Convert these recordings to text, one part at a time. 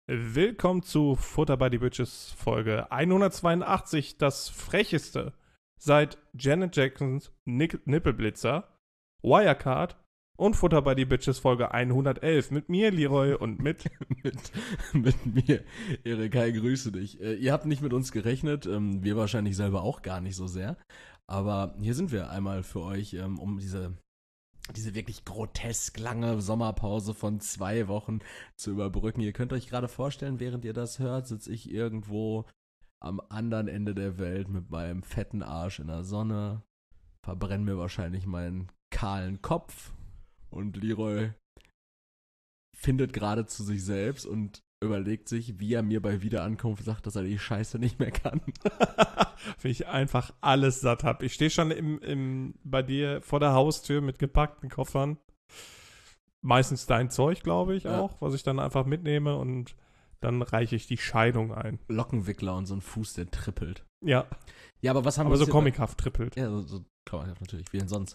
Willkommen zu Futter by the Bitches Folge 182, das frecheste seit Janet Jacksons Nippelblitzer, Wirecard und Futter by the Bitches Folge 111 mit mir, Leroy, und mit mir, Erik. Hi, grüße dich. Ihr habt nicht mit uns gerechnet, wir wahrscheinlich selber auch gar nicht so sehr, aber hier sind wir einmal für euch, um diese wirklich grotesk lange Sommerpause von 2 Wochen zu überbrücken. Ihr könnt euch gerade vorstellen, während ihr das hört, sitze ich irgendwo am anderen Ende der Welt mit meinem fetten Arsch in der Sonne, verbrenne mir wahrscheinlich meinen kahlen Kopf und Leroy findet gerade zu sich selbst und überlegt sich, wie er mir bei Wiederankunft sagt, dass er die Scheiße nicht mehr kann. Wenn ich einfach alles satt habe. Ich stehe schon bei dir vor der Haustür mit gepackten Koffern. Meistens dein Zeug, glaube ich, auch, was ich dann einfach mitnehme und dann reiche ich die Scheidung ein. Lockenwickler und so ein Fuß, der trippelt. Ja. Ja, aber was haben wir aber so comichaft trippelt. Ja, so comichaft natürlich. Wie denn sonst?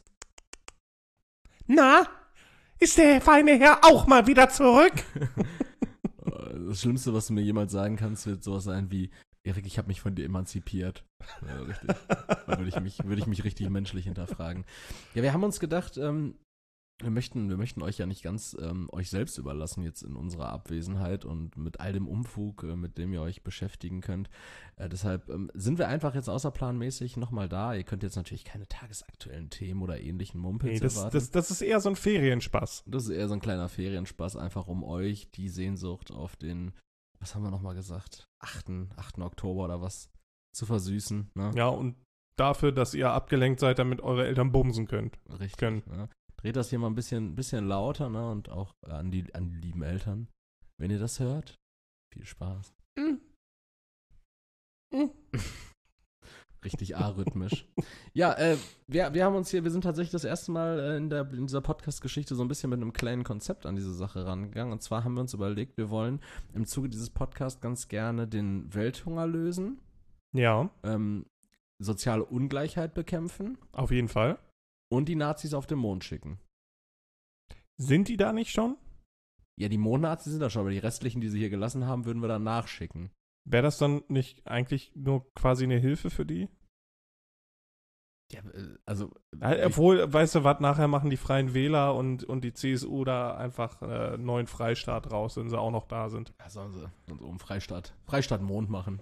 Na, ist der feine Herr auch mal wieder zurück? Das Schlimmste, was du mir jemals sagen kannst, wird sowas sein wie: Erik, ich habe mich von dir emanzipiert. Ja, richtig. Da würde ich mich richtig menschlich hinterfragen. Ja, wir haben uns gedacht, wir möchten euch ja nicht ganz euch selbst überlassen jetzt in unserer Abwesenheit und mit all dem Umfug, mit dem ihr euch beschäftigen könnt. Deshalb sind wir einfach jetzt außerplanmäßig nochmal da. Ihr könnt jetzt natürlich keine tagesaktuellen Themen oder ähnlichen Mumpels erwarten. Das ist eher so ein Ferienspaß. Das ist eher so ein kleiner Ferienspaß, einfach um euch die Sehnsucht auf den, was haben wir nochmal gesagt, 8. Oktober oder was, zu versüßen. Ne? Ja, und dafür, dass ihr abgelenkt seid, damit eure Eltern bumsen könnt. Richtig. Ne? Dreht das hier mal ein bisschen lauter, ne? Und auch an die lieben Eltern. Wenn ihr das hört, viel Spaß. Richtig arrhythmisch. Ja, wir haben uns hier, wir sind tatsächlich das erste Mal in dieser Podcast-Geschichte so ein bisschen mit einem kleinen Konzept an diese Sache rangegangen. Und zwar haben wir uns überlegt, wir wollen im Zuge dieses Podcasts ganz gerne den Welthunger lösen. Ja. Soziale Ungleichheit bekämpfen. Auf jeden Fall. Und die Nazis auf den Mond schicken. Sind die da nicht schon? Ja, die Mondnazis sind da schon, aber die restlichen, die sie hier gelassen haben, würden wir dann nachschicken. Wäre das dann nicht eigentlich nur quasi eine Hilfe für die? Ja, also... Obwohl, weißt du was, nachher machen die Freien Wähler und die CSU da einfach einen neuen Freistaat raus, wenn sie auch noch da sind. Ja, sollen sie so einen Freistaat Mond machen.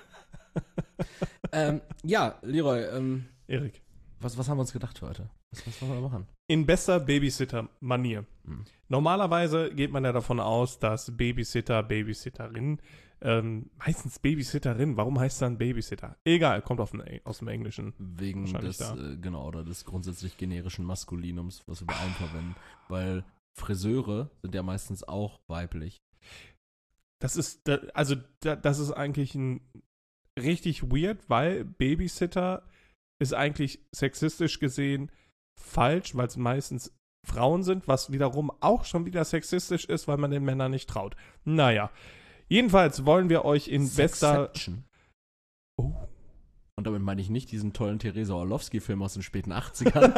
Ja, Leroy, Erik. Was haben wir uns gedacht für heute? Was wollen wir machen? In bester Babysitter-Manier. Normalerweise geht man ja davon aus, dass Babysitter, Babysitterin, meistens Babysitterin, warum heißt dann Babysitter? Egal, kommt aus dem Englischen. Wegen des, oder des grundsätzlich generischen Maskulinums, was wir bei allen verwenden. Weil Friseure sind ja meistens auch weiblich. Das ist eigentlich ein richtig weird, weil Babysitter ist eigentlich sexistisch gesehen falsch, weil es meistens Frauen sind, was wiederum auch schon wieder sexistisch ist, weil man den Männern nicht traut. Naja, jedenfalls wollen wir euch in bester... Oh. Und damit meine ich nicht diesen tollen Theresa Orlowski-Film aus den späten 80ern,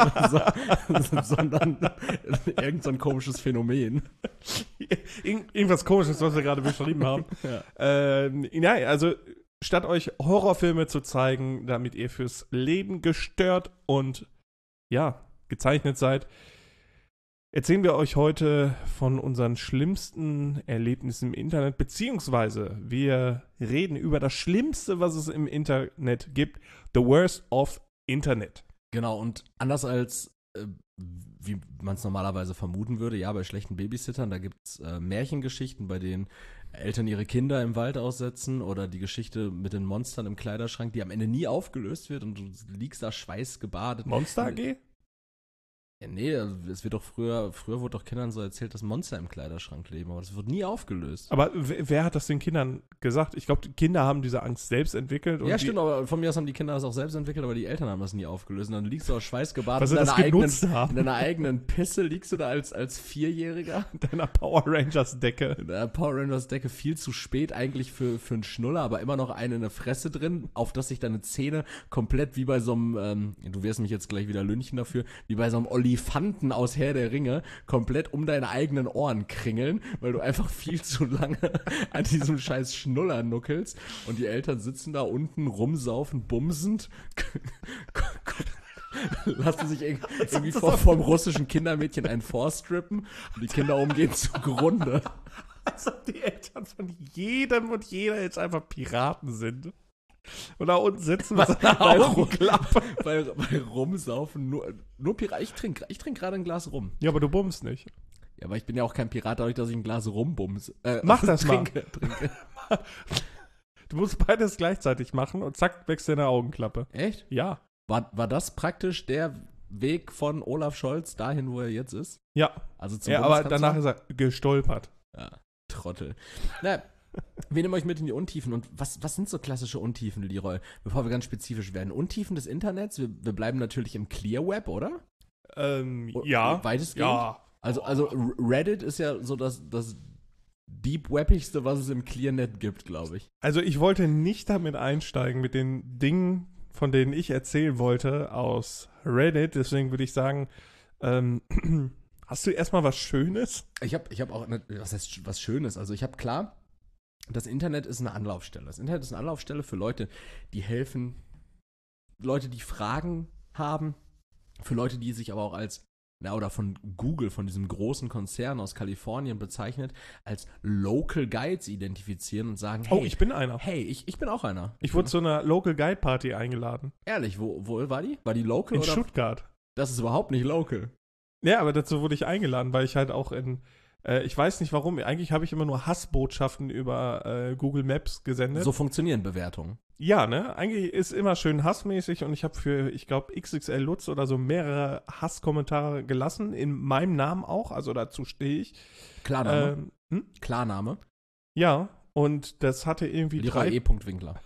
sondern irgend so ein komisches Phänomen. Irgendwas Komisches, was wir gerade beschrieben haben. Ja. Also... Statt euch Horrorfilme zu zeigen, damit ihr fürs Leben gestört und, gezeichnet seid, erzählen wir euch heute von unseren schlimmsten Erlebnissen im Internet, beziehungsweise wir reden über das Schlimmste, was es im Internet gibt, the worst of Internet. Genau, und anders als wie man es normalerweise vermuten würde, ja, bei schlechten Babysittern, da gibt es Märchengeschichten, bei denen Eltern ihre Kinder im Wald aussetzen oder die Geschichte mit den Monstern im Kleiderschrank, die am Ende nie aufgelöst wird und du liegst da schweißgebadet. Monster AG? Ja, nee, es wird doch früher wurde doch Kindern so erzählt, dass Monster im Kleiderschrank leben, aber das wird nie aufgelöst. Aber wer hat das den Kindern gesagt? Ich glaube, die Kinder haben diese Angst selbst entwickelt. Ja, stimmt, aber von mir aus haben die Kinder das auch selbst entwickelt, aber die Eltern haben das nie aufgelöst. Und dann liegst du auch schweißgebadet in deiner eigenen Pisse, liegst du da als Vierjähriger. In deiner Power Rangers Decke. In deiner Power Rangers Decke, viel zu spät eigentlich für einen Schnuller, aber immer noch eine in der Fresse drin, auf das sich deine Zähne komplett wie bei so einem, du wirst mich jetzt gleich wieder lynchen dafür, wie bei so einem Oliver Olifanten aus Herr der Ringe komplett um deine eigenen Ohren kringeln, weil du einfach viel zu lange an diesem scheiß Schnuller nuckelst und die Eltern sitzen da unten rumsaufen, bumsend, lassen sich irgendwie vom russischen Kindermädchen einen vorstrippen und die Kinder umgehen zugrunde. Als ob die Eltern von jedem und jeder jetzt einfach Piraten sind. Und da unten sitzen mit seiner Augenklappe. Bei Rumsaufen nur Pirat. Ich trinke gerade ein Glas Rum. Ja, aber du bummst nicht. Ja, aber ich bin ja auch kein Pirat, dadurch, dass ich ein Glas Rumbums. Mach das trinke. Du musst beides gleichzeitig machen und zack, wächst deine Augenklappe. Echt? Ja. War das praktisch der Weg von Olaf Scholz dahin, wo er jetzt ist? Ja. Also zum ja, aber danach ist er gestolpert. Ja, Trottel. Na, wir nehmen euch mit in die Untiefen. Und was sind so klassische Untiefen, Leroy? Bevor wir ganz spezifisch werden. Untiefen des Internets, wir bleiben natürlich im Clear Web, oder? Ja. Weitestgehend? Ja. Also Reddit ist ja so das Deep Webigste, was es im Clearnet gibt, glaube ich. Also ich wollte nicht damit einsteigen mit den Dingen, von denen ich erzählen wollte aus Reddit. Deswegen würde ich sagen, hast du erstmal was Schönes? Ich hab auch, was heißt was Schönes? Also ich habe klar, das Internet ist eine Anlaufstelle. Das Internet ist eine Anlaufstelle für Leute, die helfen, Leute, die Fragen haben, für Leute, die sich aber auch als, oder von Google, von diesem großen Konzern aus Kalifornien bezeichnet, als Local Guides identifizieren und sagen, hey, ich bin einer. Hey, ich bin auch einer. Ich wurde zu einer Local Guide Party eingeladen. Ehrlich, wo war die? War die local in oder? Stuttgart. Das ist überhaupt nicht local. Ja, aber dazu wurde ich eingeladen, weil ich halt auch ich weiß nicht warum, eigentlich habe ich immer nur Hassbotschaften über Google Maps gesendet. So funktionieren Bewertungen. Ja, ne? Eigentlich ist immer schön hassmäßig und ich habe für, ich glaube, XXL Lutz oder so mehrere Hasskommentare gelassen, in meinem Namen auch, also dazu stehe ich. Klarname. Klarname. Ja, und das hatte irgendwie Leroy E. Winkler.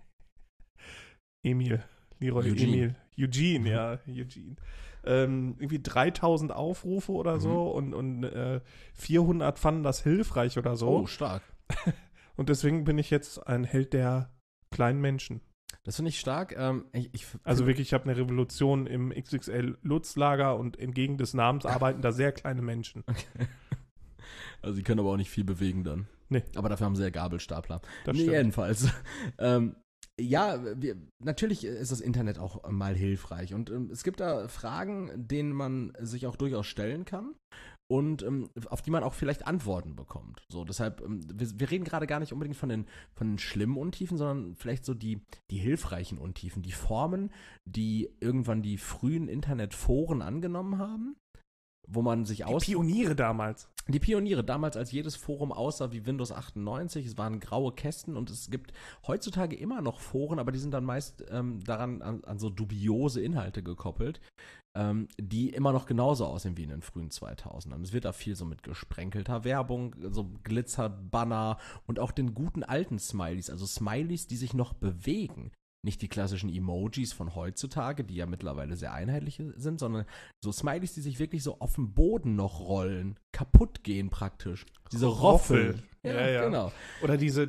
Emil. Leroy Eugene. Emil. Eugene, ja, Eugene. Irgendwie 3000 Aufrufe oder so und 400 fanden das hilfreich oder so. Oh, stark. Und deswegen bin ich jetzt ein Held der kleinen Menschen. Das finde ich stark. Also wirklich, ich habe eine Revolution im XXL-Lutz-Lager und entgegen des Namens arbeiten da sehr kleine Menschen. Okay. Also sie können aber auch nicht viel bewegen dann. Nee. Aber dafür haben sie ja Gabelstapler. Das stimmt. Jedenfalls. Ja, natürlich ist das Internet auch mal hilfreich und es gibt da Fragen, denen man sich auch durchaus stellen kann und auf die man auch vielleicht Antworten bekommt. So, deshalb, wir reden gerade gar nicht unbedingt von den schlimmen Untiefen, sondern vielleicht so die hilfreichen Untiefen, die Formen, die irgendwann die frühen Internetforen angenommen haben, wo man sich Die Pioniere damals. Die Pioniere, damals als jedes Forum aussah wie Windows 98, es waren graue Kästen und es gibt heutzutage immer noch Foren, aber die sind dann meist daran an so dubiose Inhalte gekoppelt, die immer noch genauso aussehen wie in den frühen 2000ern. Es wird da viel so mit gesprenkelter Werbung, so Glitzerbanner und auch den guten alten Smileys, also Smileys, die sich noch bewegen. Nicht die klassischen Emojis von heutzutage, die ja mittlerweile sehr einheitlich sind, sondern so Smileys, die sich wirklich so auf dem Boden noch rollen, kaputt gehen praktisch. Diese Roffel. Ja, genau. Oder diese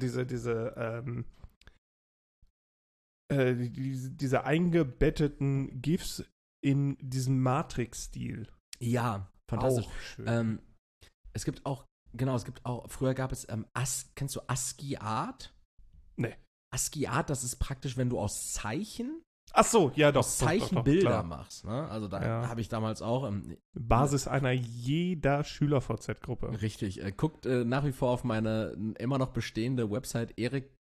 eingebetteten GIFs in diesem Matrix-Stil. Ja, fantastisch. Auch schön. Es gibt auch, früher gab es, kennst du ASCII Art? Nee. ASCII Art, das ist praktisch, wenn du aus Zeichen Ach so, ja doch. aus Zeichen Bilder klar. machst. Ne? Also da habe ich damals auch Basis einer jeder Schüler-VZ-Gruppe. Richtig. Guckt nach wie vor auf meine immer noch bestehende Website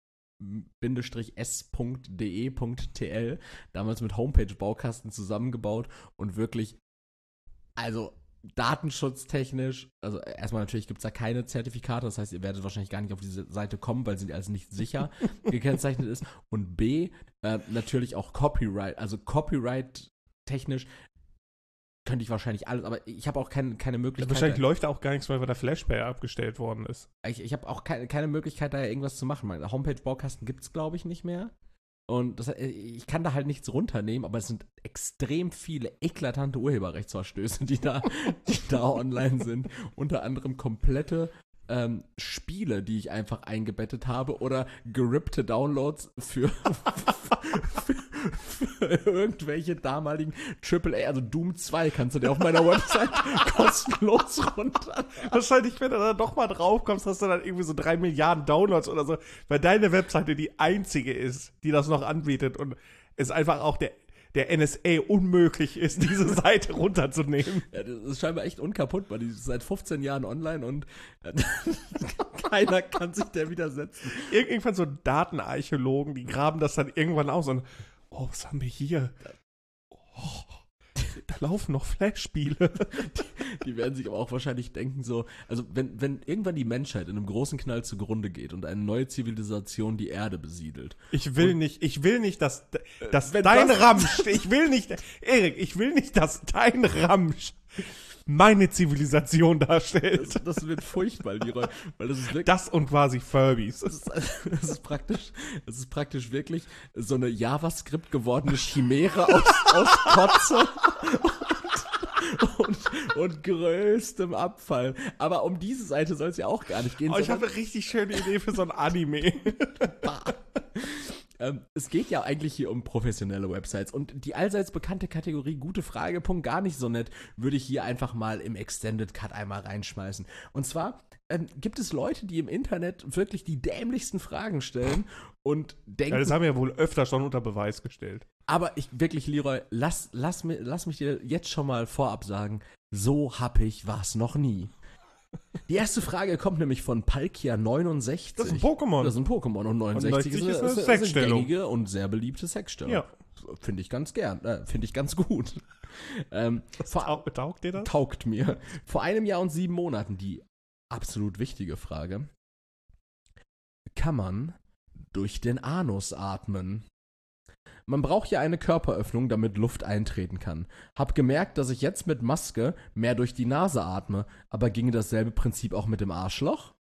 erik-s.de.tl, damals mit Homepage-Baukasten zusammengebaut und wirklich, also datenschutztechnisch, also erstmal natürlich gibt es da keine Zertifikate, das heißt, ihr werdet wahrscheinlich gar nicht auf diese Seite kommen, weil sie als nicht sicher gekennzeichnet ist. Und B, natürlich auch Copyright, also Copyright-technisch könnte ich wahrscheinlich alles, aber ich habe auch keine Möglichkeit. Wahrscheinlich läuft da auch gar nichts mehr, weil der Flashplayer abgestellt worden ist. Ich habe auch keine Möglichkeit, da irgendwas zu machen. Homepage-Baukasten gibt es, glaube ich, nicht mehr. Und ich kann da halt nichts runternehmen, aber es sind extrem viele eklatante Urheberrechtsverstöße, die da online sind. Unter anderem komplette Spiele, die ich einfach eingebettet habe oder gerippte Downloads für irgendwelche damaligen AAA, also Doom 2 kannst du dir auf meiner Website kostenlos runter. Wahrscheinlich, wenn du da doch mal drauf kommst, hast du dann irgendwie so 3 Milliarden Downloads oder so, weil deine Webseite die einzige ist, die das noch anbietet und es einfach auch der NSA unmöglich ist, diese Seite runterzunehmen. Ja, das ist scheinbar echt unkaputtbar. Die ist seit 15 Jahren online und keiner kann sich der widersetzen. Irgendwann so Datenarchäologen, die graben das dann irgendwann aus und was haben wir hier? Da laufen noch Flash-Spiele. Die werden sich aber auch wahrscheinlich denken so, also wenn irgendwann die Menschheit in einem großen Knall zugrunde geht und eine neue Zivilisation die Erde besiedelt. Ich will nicht, dass dein Ramsch, ich will nicht, dass dein Ramsch meine Zivilisation darstellt. Das wird furchtbar, Leroy, weil das ist wirklich... Das und quasi Furbies. Das ist praktisch wirklich so eine JavaScript gewordene Chimäre aus Kotze und größtem Abfall. Aber um diese Seite soll es ja auch gar nicht gehen. Ich habe eine richtig schöne Idee für so ein Anime. Es geht ja eigentlich hier um professionelle Websites und die allseits bekannte Kategorie gute Frage, Punkt, gar nicht so nett, würde ich hier einfach mal im Extended Cut einmal reinschmeißen. Und zwar gibt es Leute, die im Internet wirklich die dämlichsten Fragen stellen und denken... Ja, das haben wir ja wohl öfter schon unter Beweis gestellt. Aber wirklich, Leroy, lass mich dir jetzt schon mal vorab sagen, so happig war's noch nie. Die erste Frage kommt nämlich von Palkia69. Das ist ein Pokémon. Das ist ein Pokémon und 69 ist eine Sexstellung. Gängige und sehr beliebte Sexstellung. Ja. Finde ich ganz finde ich ganz gut. Taugt dir das? Taugt mir. Vor einem Jahr und 7 Monaten die absolut wichtige Frage. Kann man durch den Anus atmen? Man braucht ja eine Körperöffnung, damit Luft eintreten kann. Hab gemerkt, dass ich jetzt mit Maske mehr durch die Nase atme, aber ginge dasselbe Prinzip auch mit dem Arschloch?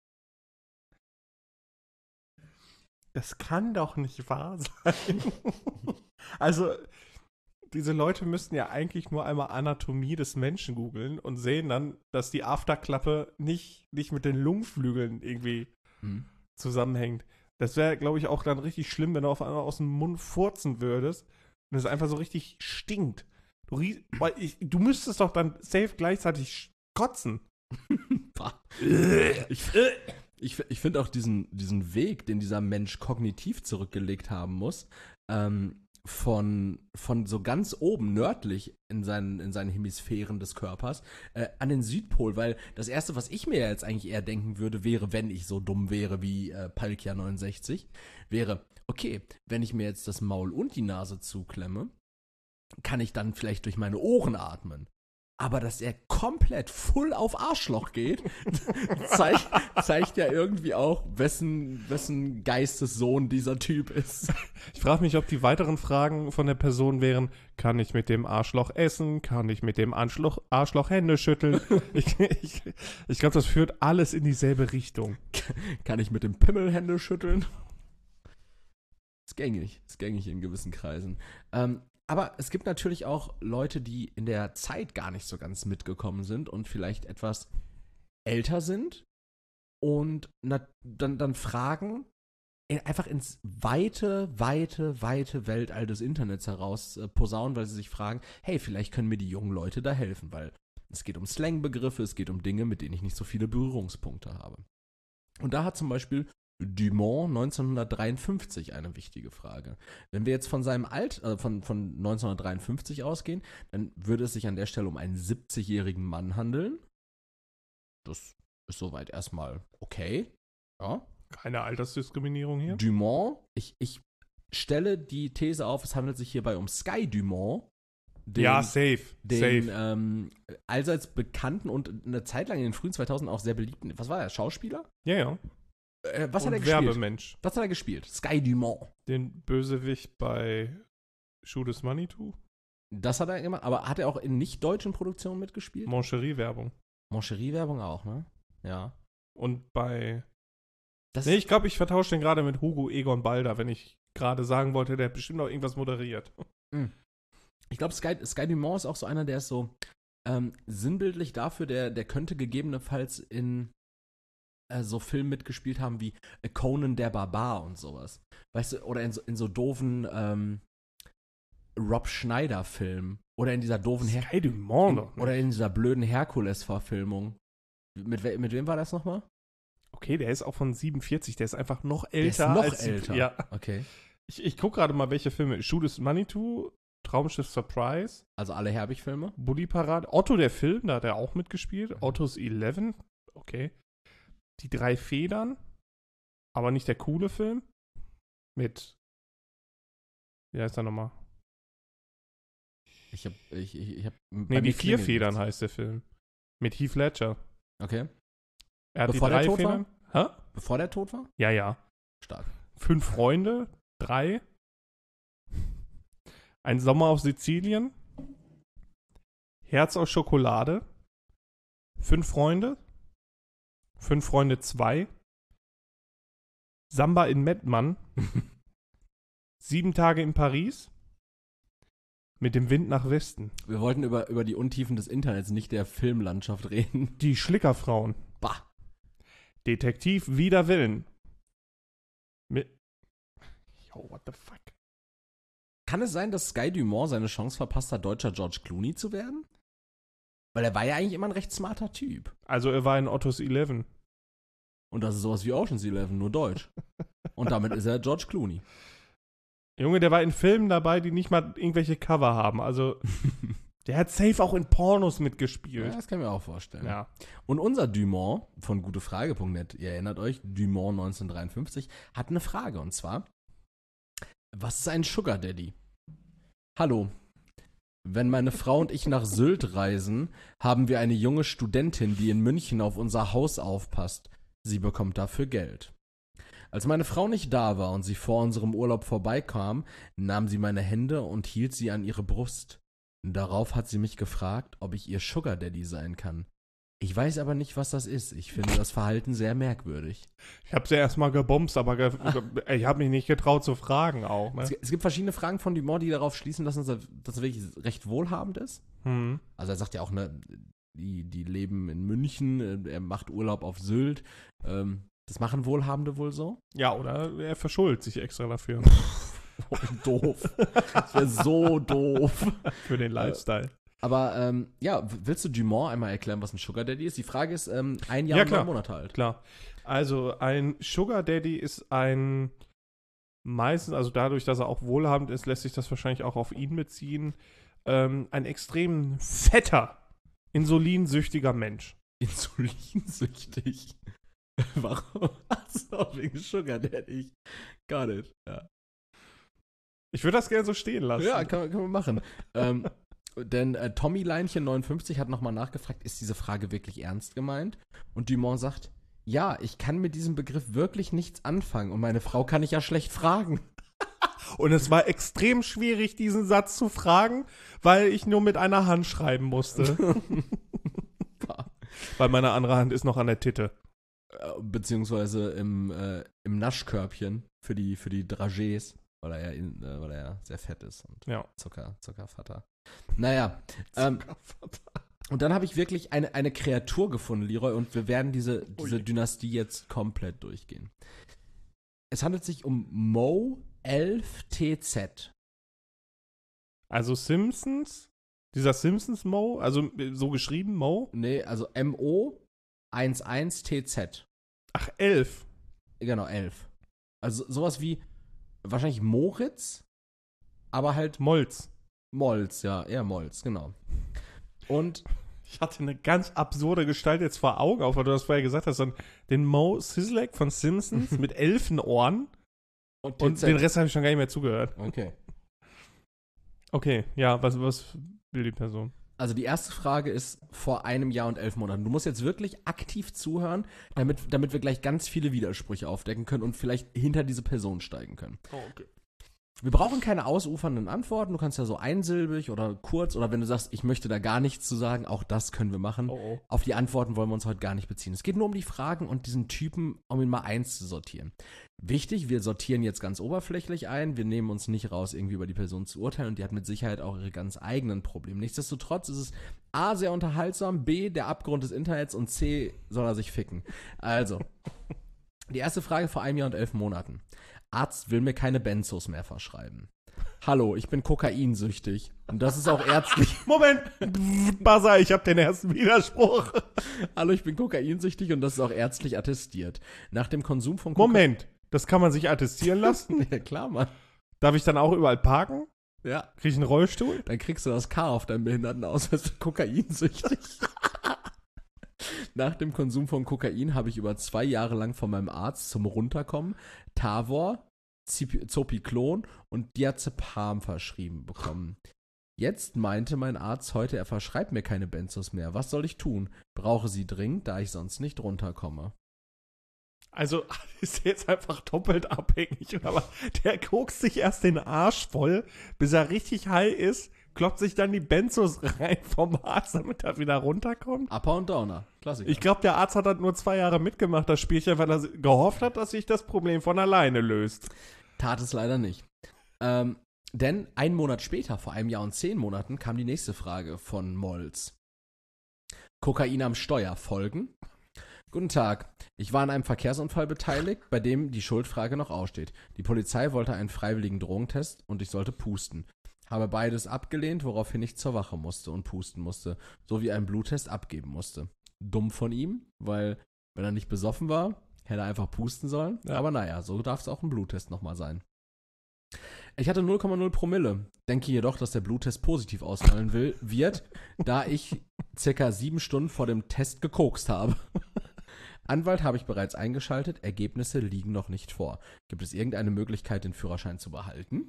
Das kann doch nicht wahr sein. Also, diese Leute müssten ja eigentlich nur einmal Anatomie des Menschen googeln und sehen dann, dass die Afterklappe nicht mit den Lungenflügeln irgendwie zusammenhängt. Das wäre, glaube ich, auch dann richtig schlimm, wenn du auf einmal aus dem Mund furzen würdest und es einfach so richtig stinkt. Du müsstest doch dann safe gleichzeitig kotzen. Ich finde auch diesen Weg, den dieser Mensch kognitiv zurückgelegt haben muss, von so ganz oben nördlich in seinen Hemisphären des Körpers an den Südpol, weil das Erste, was ich mir jetzt eigentlich eher denken würde, wäre, wenn ich so dumm wäre wie Palkia69, wäre, okay, wenn ich mir jetzt das Maul und die Nase zuklemme, kann ich dann vielleicht durch meine Ohren atmen. Aber dass er komplett full auf Arschloch geht, zeigt ja irgendwie auch, wessen Geistessohn dieser Typ ist. Ich frage mich, ob die weiteren Fragen von der Person wären, kann ich mit dem Arschloch essen? Kann ich mit dem Arschloch Hände schütteln? Ich glaube, das führt alles in dieselbe Richtung. Kann ich mit dem Pimmel Hände schütteln? Ist gängig in gewissen Kreisen. Aber es gibt natürlich auch Leute, die in der Zeit gar nicht so ganz mitgekommen sind und vielleicht etwas älter sind und dann Fragen einfach ins weite Weltall des Internets heraus posaunen, weil sie sich fragen, hey, vielleicht können mir die jungen Leute da helfen, weil es geht um Slangbegriffe, es geht um Dinge, mit denen ich nicht so viele Berührungspunkte habe. Und da hat zum Beispiel Dumont 1953 eine wichtige Frage. Wenn wir jetzt von seinem von 1953 ausgehen, dann würde es sich an der Stelle um einen 70-jährigen Mann handeln. Das ist soweit erstmal okay. Ja. Keine Altersdiskriminierung hier. Dumont, ich stelle die These auf, es handelt sich hierbei um Sky Dumont. Den allseits bekannten und eine Zeit lang in den frühen 2000 auch sehr beliebten, was war er, Schauspieler? Ja. Was hat er gespielt? Werbemensch. Was hat er gespielt? Sky Dumont. Den Bösewicht bei Shoot is Money To. Das hat er gemacht, aber hat er auch in nicht-deutschen Produktionen mitgespielt? Moncherie-Werbung. Moncherie-Werbung auch, ne? Ja. Und bei... ich glaube, ich vertausche den gerade mit Hugo Egon Balder, wenn ich gerade sagen wollte, der hat bestimmt auch irgendwas moderiert. Ich glaube, Sky Dumont ist auch so einer, der ist so sinnbildlich dafür, der könnte gegebenenfalls in so Filmen mitgespielt haben wie Conan der Barbar und sowas. Weißt du, oder in so doofen Rob Schneider-Film. Oder in dieser doofen Sky Dumont doch nicht. Oder in dieser blöden Herkules-Verfilmung. Mit wem war das nochmal? Okay, der ist auch von 47, der ist einfach noch Der ist älter. noch älter. Ja. Okay. Ich gucke gerade mal, welche Filme. Shoot is Manitou, Traumschiff Surprise, Also alle Herbig-Filme? Bully Parade, Otto der Film, da hat er auch mitgespielt. Otto's 11, okay. Die drei Federn, aber nicht der coole Film. Mit, wie heißt er nochmal? Ich hab Nee, die vier Federn heißt der Film. Mit Heath Ledger. Okay. Er hat Bevor die drei der tot Federn. Hä? Bevor der tot war? Ja, ja. Stark. 5 Freunde, 3. Ein Sommer auf Sizilien. Herz aus Schokolade. 5 Freunde. 5 Freunde 2. Samba in Mettmann. 7 Tage in Paris. Mit dem Wind nach Westen. Wir wollten über die Untiefen des Internets, nicht der Filmlandschaft reden. Die Schlickerfrauen. Bah. Detektiv wider Willen. Mit. Yo, what the fuck? Kann es sein, dass Sky Dumont seine Chance verpasst hat, deutscher George Clooney zu werden? Weil er war ja eigentlich immer ein recht smarter Typ. Also er war in Otto's 11. Und das ist sowas wie Ocean's 11, nur deutsch. Und damit ist er George Clooney. Junge, der war in Filmen dabei, die nicht mal irgendwelche Cover haben. Also, der hat safe auch in Pornos Ja, mitgespielt. das kann ich mir auch vorstellen. Ja. Und unser Dumont von gutefrage.net, ihr erinnert euch, Dumont 1953, hat eine Frage. Und zwar, was ist ein Sugar Daddy? Hallo. Wenn meine Frau und ich nach Sylt reisen, haben wir eine junge Studentin, die in München auf unser Haus aufpasst. Sie bekommt dafür Geld. Als meine Frau nicht da war und sie vor unserem Urlaub vorbeikam, nahm sie meine Hände und hielt sie an ihre Brust. Darauf hat sie mich gefragt, ob ich ihr Sugar Daddy sein kann. Ich weiß aber nicht, was das ist. Ich finde das Verhalten sehr merkwürdig. Ich habe sie erstmal gebomst, aber ich habe mich nicht getraut zu fragen auch. Ne? Es gibt verschiedene Fragen von Dumont, die darauf schließen lassen, dass er wirklich recht wohlhabend ist. Hm. Also er sagt ja auch, ne, die leben in München, er macht Urlaub auf Sylt. Das machen Wohlhabende wohl so? Ja, oder er verschuldet sich extra dafür. Oh, doof. Das wäre so doof. Für den Lifestyle. Aber ja, willst du Dumont einmal erklären, was ein Sugar Daddy ist? Die Frage ist, 1 Jahr Ja, und klar. 9 Monate alt. Klar. Also ein Sugar Daddy ist ein meistens, also dadurch, dass er auch wohlhabend ist, lässt sich das wahrscheinlich auch auf ihn beziehen, ein extrem fetter, insulinsüchtiger Mensch. Insulinsüchtig. Warum? Achso, wegen Sugar Daddy. Got it. Ja, Ich würde das gerne so stehen lassen. ja kann man machen. Denn Tommy Leinchen 59 hat nochmal nachgefragt, ist diese Frage wirklich ernst gemeint? Und Dumont sagt, ja, ich kann mit diesem Begriff wirklich nichts anfangen und meine Frau kann ich ja schlecht fragen. Und es war extrem schwierig, diesen Satz zu fragen, weil ich nur mit einer Hand schreiben musste. Weil meine andere Hand ist noch an der Titte. Beziehungsweise im Naschkörbchen für die Dragés, weil er ja sehr fett ist und Ja. Zuckervater. Naja, und dann habe ich wirklich eine Kreatur gefunden, Leroy, und wir werden diese Dynastie jetzt komplett durchgehen. Es handelt sich um Mo 11TZ. Also Simpsons, dieser Simpsons Mo, also so geschrieben Mo. Nee, also MO 11TZ. Ach, 11. Genau, 11. Also sowas wie wahrscheinlich Moritz, aber halt Molz. Molz, ja, eher Molz, genau. Und Ich hatte eine ganz absurde Gestalt jetzt vor Augen, auch weil du das vorher gesagt hast, den Mo Sislak von Simpsons mit Elfenohren und den Rest habe ich schon gar nicht mehr zugehört. Okay. Okay, ja, was will die Person? Also die erste Frage ist vor 1 Jahr und 11 Monaten. Du musst jetzt wirklich aktiv zuhören, damit wir gleich ganz viele Widersprüche aufdecken können und vielleicht hinter diese Person steigen können. Oh, okay. Wir brauchen keine ausufernden Antworten. Du kannst ja so einsilbig oder kurz oder wenn du sagst, ich möchte da gar nichts zu sagen, auch das können wir machen. Oh. Auf die Antworten wollen wir uns heute gar nicht beziehen. Es geht nur um die Fragen und diesen Typen, um ihn mal einzusortieren. Wichtig, wir sortieren jetzt ganz oberflächlich ein. Wir nehmen uns nicht raus, irgendwie über die Person zu urteilen und die hat mit Sicherheit auch ihre ganz eigenen Probleme. Nichtsdestotrotz ist es A, sehr unterhaltsam, B, der Abgrund des Internets und C, soll er sich ficken. Also, die erste Frage vor 1 Jahr und 11 Monaten. Arzt will mir keine Benzos mehr verschreiben. Hallo, ich bin kokainsüchtig. Und das ist auch ärztlich. Moment, Buzzer, ich habe den ersten Widerspruch. Hallo, ich bin kokainsüchtig und das ist auch ärztlich attestiert. Nach dem Konsum von Kokain. Moment, das kann man sich attestieren lassen? Ja, klar, Mann. Darf ich dann auch überall parken? Ja. Krieg ich einen Rollstuhl? Dann kriegst du das K auf deinem Behindertenausweis für kokainsüchtig. Nach dem Konsum von Kokain habe ich über 2 Jahre lang von meinem Arzt zum Runterkommen Tavor, Zopiclon und Diazepam verschrieben bekommen. Jetzt meinte mein Arzt heute, er verschreibt mir keine Benzos mehr. Was soll ich tun? Brauche sie dringend, da ich sonst nicht runterkomme. Also ist er jetzt einfach doppelt abhängig. Aber der kokst sich erst den Arsch voll, bis er richtig high ist, kloppt sich dann die Benzos rein vom Arzt, damit er wieder runterkommt. Upper und Downer. Klassiker. Ich glaube, der Arzt hat das nur 2 Jahre mitgemacht, das Spielchen, weil er gehofft hat, dass sich das Problem von alleine löst. Tat es leider nicht. Denn 1 Monat später, vor 1 Jahr und 10 Monaten, kam die nächste Frage von Molz. Kokain am Steuer folgen? Guten Tag. Ich war an einem Verkehrsunfall beteiligt, bei dem die Schuldfrage noch aussteht. Die Polizei wollte einen freiwilligen Drogentest und ich sollte pusten. Habe beides abgelehnt, woraufhin ich zur Wache musste und pusten musste, sowie einen Bluttest abgeben musste. Dumm von ihm, weil, wenn er nicht besoffen war, hätte er einfach pusten sollen. Ja. Aber naja, so darf es auch ein Bluttest nochmal sein. Ich hatte 0,0 Promille. Denke jedoch, dass der Bluttest positiv ausfallen wird, da ich circa 7 Stunden vor dem Test gekokst habe. Anwalt habe ich bereits eingeschaltet, Ergebnisse liegen noch nicht vor. Gibt es irgendeine Möglichkeit, den Führerschein zu behalten?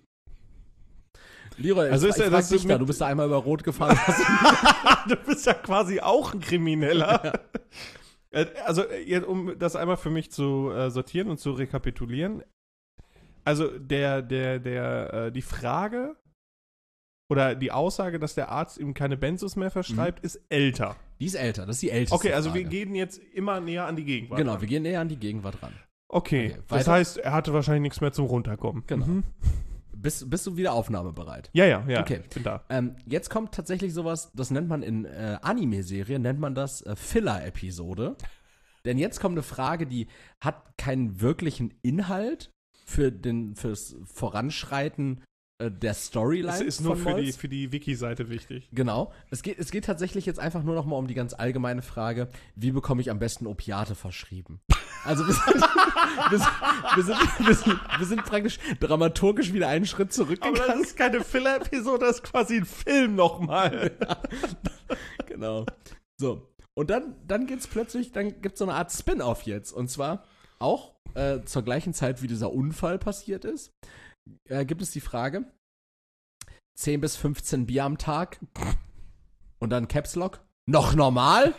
Leroy, also ich frag dich da, du bist da einmal über Rot gefahren. Du bist ja quasi auch ein Krimineller. Ja. Also, um das einmal für mich zu sortieren und zu rekapitulieren. Also, die Frage oder die Aussage, dass der Arzt ihm keine Benzos mehr verschreibt, ist älter. Die ist älter, das ist die älteste Okay, also Frage. wir gehen jetzt immer näher an die Gegenwart Genau, ran. wir gehen näher an die Gegenwart ran. Okay, das heißt, er hatte wahrscheinlich nichts mehr zum Runterkommen. Genau. Bist du wieder aufnahmebereit? Ja, okay. Ich bin da. Jetzt kommt tatsächlich sowas, das nennt man in Anime-Serien, nennt man das Filler-Episode. Denn jetzt kommt eine Frage, die hat keinen wirklichen Inhalt fürs Voranschreiten der Storyline. Es ist nur für die Wiki-Seite wichtig. Genau. Es geht tatsächlich jetzt einfach nur noch mal um die ganz allgemeine Frage, wie bekomme ich am besten Opiate verschrieben? Also wir sind praktisch dramaturgisch wieder einen Schritt zurückgegangen. Aber das ist keine Filler-Episode, das ist quasi ein Film nochmal. Ja. Genau. So. Und dann gibt's so eine Art Spin-off jetzt. Und zwar auch zur gleichen Zeit, wie dieser Unfall passiert ist, gibt es die Frage, 10 bis 15 Bier am Tag und dann Caps Lock, noch normal?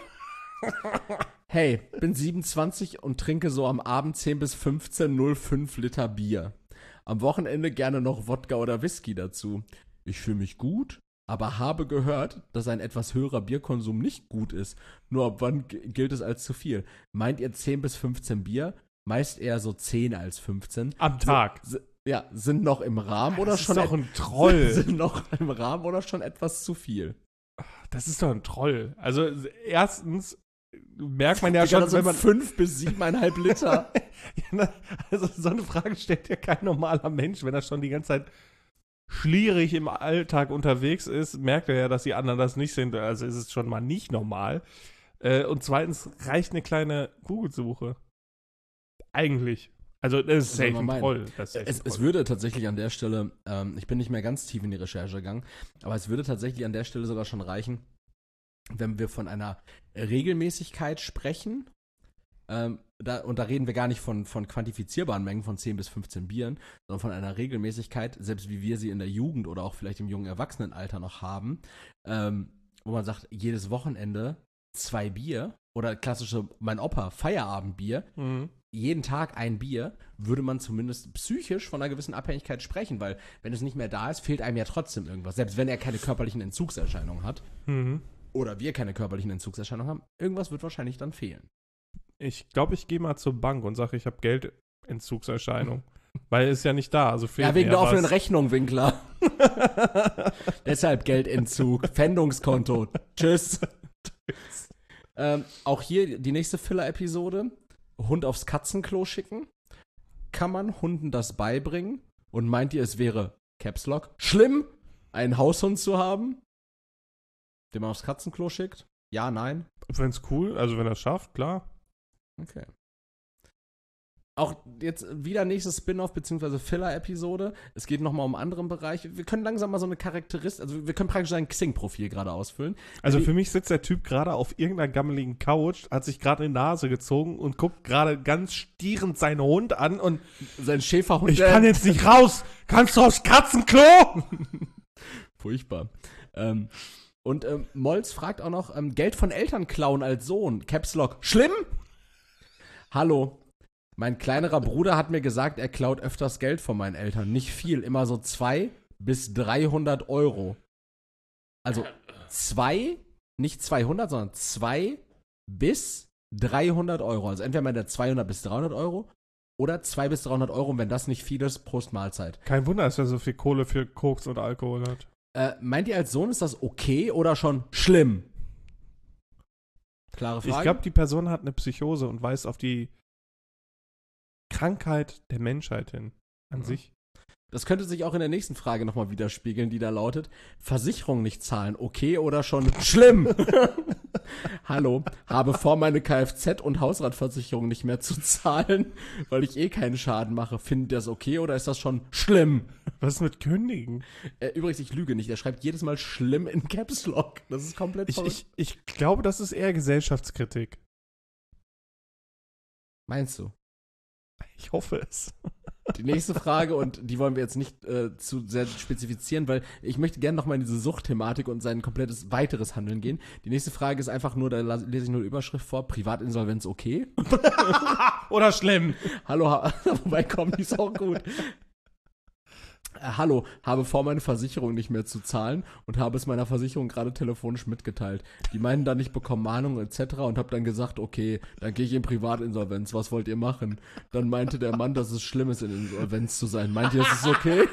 Hey, bin 27 und trinke so am Abend 10 bis 15 0,5 Liter Bier. Am Wochenende gerne noch Wodka oder Whisky dazu. Ich fühle mich gut, aber habe gehört, dass ein etwas höherer Bierkonsum nicht gut ist. Nur ab wann gilt es als zu viel? Meint ihr 10 bis 15 Bier? Meist eher so 10 als 15. Am Tag. Sind noch im Rahmen oder schon. Das ist doch ein Troll. Sind noch im Rahmen oder schon etwas zu viel? Das ist doch ein Troll. Also, erstens merkt man ja schon, wenn man 5 bis 7,5 Liter. Also, so eine Frage stellt ja kein normaler Mensch, wenn er schon die ganze Zeit schlierig im Alltag unterwegs ist, merkt er ja, dass die anderen das nicht sind. Also, ist es schon mal nicht normal. Und zweitens reicht eine kleine Google-Suche. Eigentlich. Also, das ist safe ein Troll. Es würde tatsächlich an der Stelle, ich bin nicht mehr ganz tief in die Recherche gegangen, aber es würde tatsächlich an der Stelle sogar schon reichen, wenn wir von einer Regelmäßigkeit sprechen. Da reden wir gar nicht von quantifizierbaren Mengen von 10 bis 15 Bieren, sondern von einer Regelmäßigkeit, selbst wie wir sie in der Jugend oder auch vielleicht im jungen Erwachsenenalter noch haben, wo man sagt, jedes Wochenende 2 Bier oder klassische, mein Opa, Feierabendbier, jeden Tag ein Bier, würde man zumindest psychisch von einer gewissen Abhängigkeit sprechen, weil wenn es nicht mehr da ist, fehlt einem ja trotzdem irgendwas. Selbst wenn er keine körperlichen Entzugserscheinungen hat oder wir keine körperlichen Entzugserscheinungen haben, irgendwas wird wahrscheinlich dann fehlen. Ich glaube, ich gehe mal zur Bank und sage, ich habe Geldentzugserscheinung. Weil es ist ja nicht da, also fehlt ja, wegen der offenen Rechnung, Winkler. Deshalb Geldentzug, Pfändungskonto. Tschüss. Auch hier die nächste Filler-Episode. Hund aufs Katzenklo schicken. Kann man Hunden das beibringen? Und meint ihr, es wäre Caps Lock. Schlimm, einen Haushund zu haben, den man aufs Katzenklo schickt? Ja, nein? Wenn's cool, also wenn er es schafft, klar. Okay. Auch jetzt wieder nächstes Spin-off bzw. Filler-Episode. Es geht nochmal um einen anderen Bereich. Wir können langsam mal so eine Charakteristik, also wir können praktisch sein Xing-Profil gerade ausfüllen. Also für mich sitzt der Typ gerade auf irgendeiner gammeligen Couch, hat sich gerade in die Nase gezogen und guckt gerade ganz stierend seinen Hund an und sein Schäferhund. Ich kann jetzt nicht raus. Kannst du aufs Katzenklo? Furchtbar. Und Molz fragt auch noch, Geld von Eltern klauen als Sohn. Caps Lock. Schlimm? Hallo. Mein kleinerer Bruder hat mir gesagt, er klaut öfters Geld von meinen Eltern. Nicht viel, immer so 200 bis 300 Euro. Also 2, nicht 200, sondern 2 bis 300 Euro. Also entweder meint er 200 bis 300 Euro oder 2 bis 300 Euro. Und wenn das nicht viel ist, Prost Mahlzeit. Kein Wunder, dass er so viel Kohle für Koks und Alkohol hat. Meint ihr als Sohn, ist das okay oder schon schlimm? Klare Frage. Ich glaube, die Person hat eine Psychose und weist auf die Krankheit der Menschheit hin. An sich. Das könnte sich auch in der nächsten Frage nochmal widerspiegeln, die da lautet: Versicherung nicht zahlen, okay oder schon schlimm? Hallo, habe vor, meine Kfz- und Hausratversicherung nicht mehr zu zahlen, weil ich eh keinen Schaden mache. Findet ihr das okay oder ist das schon schlimm? Was ist mit Kündigen? Übrigens, ich lüge nicht. Er schreibt jedes Mal schlimm in Caps Lock. Das ist komplett verrückt. Ich glaube, das ist eher Gesellschaftskritik. Meinst du? Ich hoffe es. Die nächste Frage, und die wollen wir jetzt nicht zu sehr spezifizieren, weil ich möchte gerne nochmal in diese Suchtthematik und sein komplettes weiteres Handeln gehen. Die nächste Frage ist einfach nur, da lese ich nur die Überschrift vor: Privatinsolvenz okay? Oder schlimm. Hallo, wobei, komm, die ist auch gut. Hallo, habe vor, meine Versicherung nicht mehr zu zahlen und habe es meiner Versicherung gerade telefonisch mitgeteilt. Die meinen dann, ich bekomme Mahnungen etc. und habe dann gesagt, okay, dann gehe ich in Privatinsolvenz, was wollt ihr machen? Dann meinte der Mann, dass es schlimm ist, in Insolvenz zu sein. Meint ihr, es ist okay?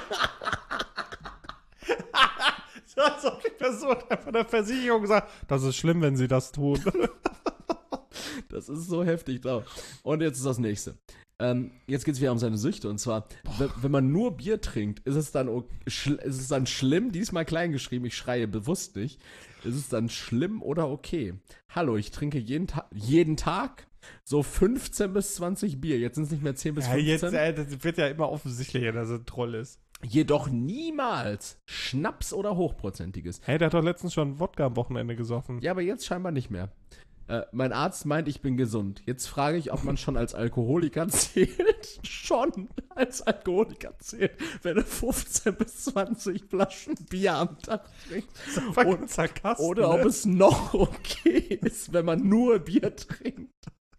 So, als ob die Person einfach der Versicherung sagt, das ist schlimm, wenn sie das tun. Das ist so heftig. Da. Und jetzt ist das nächste. Jetzt geht es wieder um seine Süchte. Und zwar, wenn man nur Bier trinkt, ist es dann schlimm, diesmal klein geschrieben, ich schreie bewusst nicht, ist es dann schlimm oder okay? Hallo, ich trinke jeden Tag so 15 bis 20 Bier. Jetzt sind es nicht mehr 10 bis 15. Jetzt, das wird ja immer offensichtlicher, dass er ein Troll ist. Jedoch niemals Schnaps oder Hochprozentiges. Hey, der hat doch letztens schon Wodka am Wochenende gesoffen. Ja, aber jetzt scheinbar nicht mehr. Mein Arzt meint, ich bin gesund. Jetzt frage ich, ob man schon als Alkoholiker zählt. Schon als Alkoholiker zählt, wenn du 15 bis 20 Flaschen Bier am Tag trinkst. Oder ob es noch okay ist, wenn man nur Bier trinkt.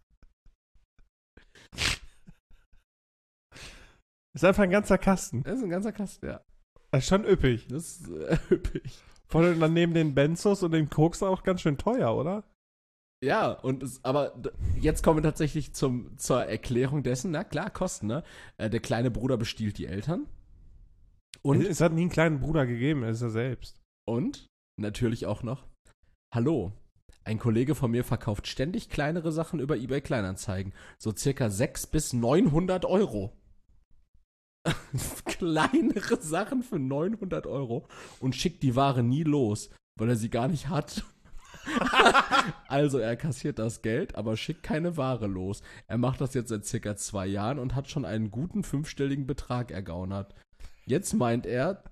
Ist einfach ein ganzer Kasten. Das ist ein ganzer Kasten, ja. Das ist schon üppig. Das ist üppig. Vor allem dann neben den Benzos und dem Koks auch ganz schön teuer, oder? Ja, aber jetzt kommen wir tatsächlich zur Erklärung dessen. Na klar, Kosten, ne? Der kleine Bruder bestiehlt die Eltern. Und es hat nie einen kleinen Bruder gegeben, er ist er selbst. Und natürlich auch noch: Hallo, ein Kollege von mir verkauft ständig kleinere Sachen über eBay Kleinanzeigen. So circa 600 bis 900 Euro. Kleinere Sachen für 900 Euro und schickt die Ware nie los, weil er sie gar nicht hat. Also er kassiert das Geld, aber schickt keine Ware los. Er macht das jetzt seit circa 2 Jahren und hat schon einen guten 5-stelligen Betrag ergaunert. Ich meinte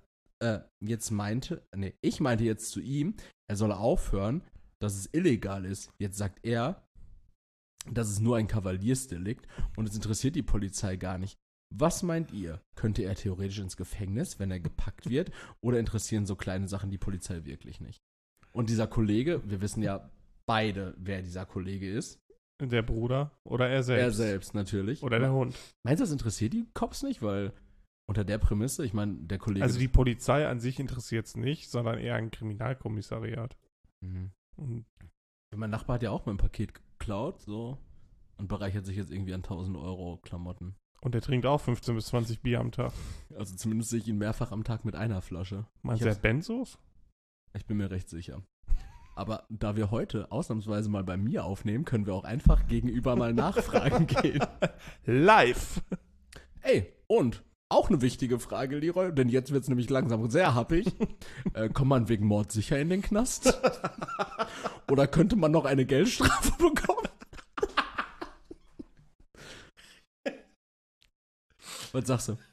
jetzt zu ihm, er solle aufhören, dass es illegal ist. Jetzt sagt er, das ist nur ein Kavaliersdelikt und es interessiert die Polizei gar nicht. Was meint ihr? Könnte er theoretisch ins Gefängnis, wenn er gepackt wird, oder interessieren so kleine Sachen die Polizei wirklich nicht? Und dieser Kollege, wir wissen ja beide, wer dieser Kollege ist. Der Bruder oder er selbst. Er selbst, natürlich. Oder der Hund. Meinst du, das interessiert die Cops nicht? Weil unter der Prämisse, ich meine, der Kollege... Also die Polizei an sich interessiert es nicht, sondern eher ein Kriminalkommissariat. Mhm. Und mein Nachbar hat ja auch mein Paket geklaut, so, und bereichert sich jetzt irgendwie an 1000 Euro Klamotten. Und er trinkt auch 15 bis 20 Bier am Tag. Also zumindest sehe ich ihn mehrfach am Tag mit einer Flasche. Meinst du, er hat Benzos? Ich bin mir recht sicher. Aber da wir heute ausnahmsweise mal bei mir aufnehmen, können wir auch einfach gegenüber mal nachfragen gehen. Live! Ey, und Auch eine wichtige Frage, Leroy, denn jetzt wird es nämlich langsam sehr happig. Kommt man wegen Mord sicher in den Knast? Oder könnte man noch eine Geldstrafe bekommen? Was sagst du?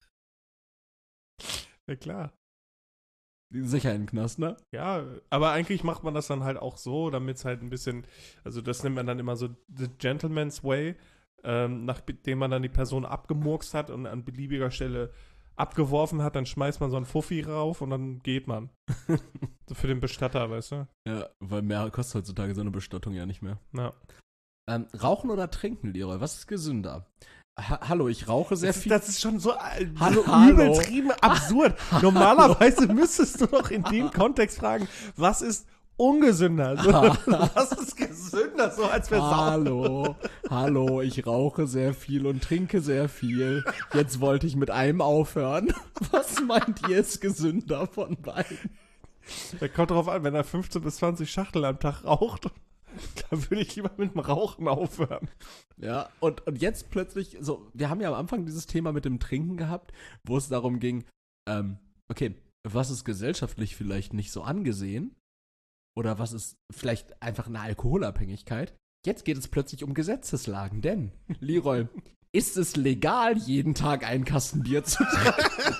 Ja, klar. Sicher in den Knast, ne? Ja, aber eigentlich macht man das dann halt auch so, damit es halt ein bisschen, also das nennt man dann immer so the Gentleman's Way, nachdem man dann die Person abgemurkst hat und an beliebiger Stelle abgeworfen hat, dann schmeißt man so einen Fuffi rauf und dann geht man. So für den Bestatter, weißt du? Ja, weil mehr kostet heutzutage so eine Bestattung ja nicht mehr. Ja. Rauchen oder trinken, Leroy? Was ist gesünder? Hallo, ich rauche sehr viel. Das ist schon so Hallo. übertrieben absurd. Normalerweise müsstest du doch in dem Kontext fragen, was ist ungesünder? So, was ist gesünder? So als wir Hallo, ich rauche sehr viel und trinke sehr viel. Jetzt wollte ich mit einem aufhören. Was meint ihr ist gesünder von beiden? Da kommt drauf an, wenn er 15 bis 20 Schachteln am Tag raucht, dann würde ich lieber mit dem Rauchen aufhören. Ja, und jetzt plötzlich, so, wir haben ja am Anfang dieses Thema mit dem Trinken gehabt, wo es darum ging, okay, was ist gesellschaftlich vielleicht nicht so angesehen? Oder was ist vielleicht einfach eine Alkoholabhängigkeit? Jetzt geht es plötzlich um Gesetzeslagen, denn, Leroy, ist es legal, jeden Tag einen Kasten Bier zu trinken?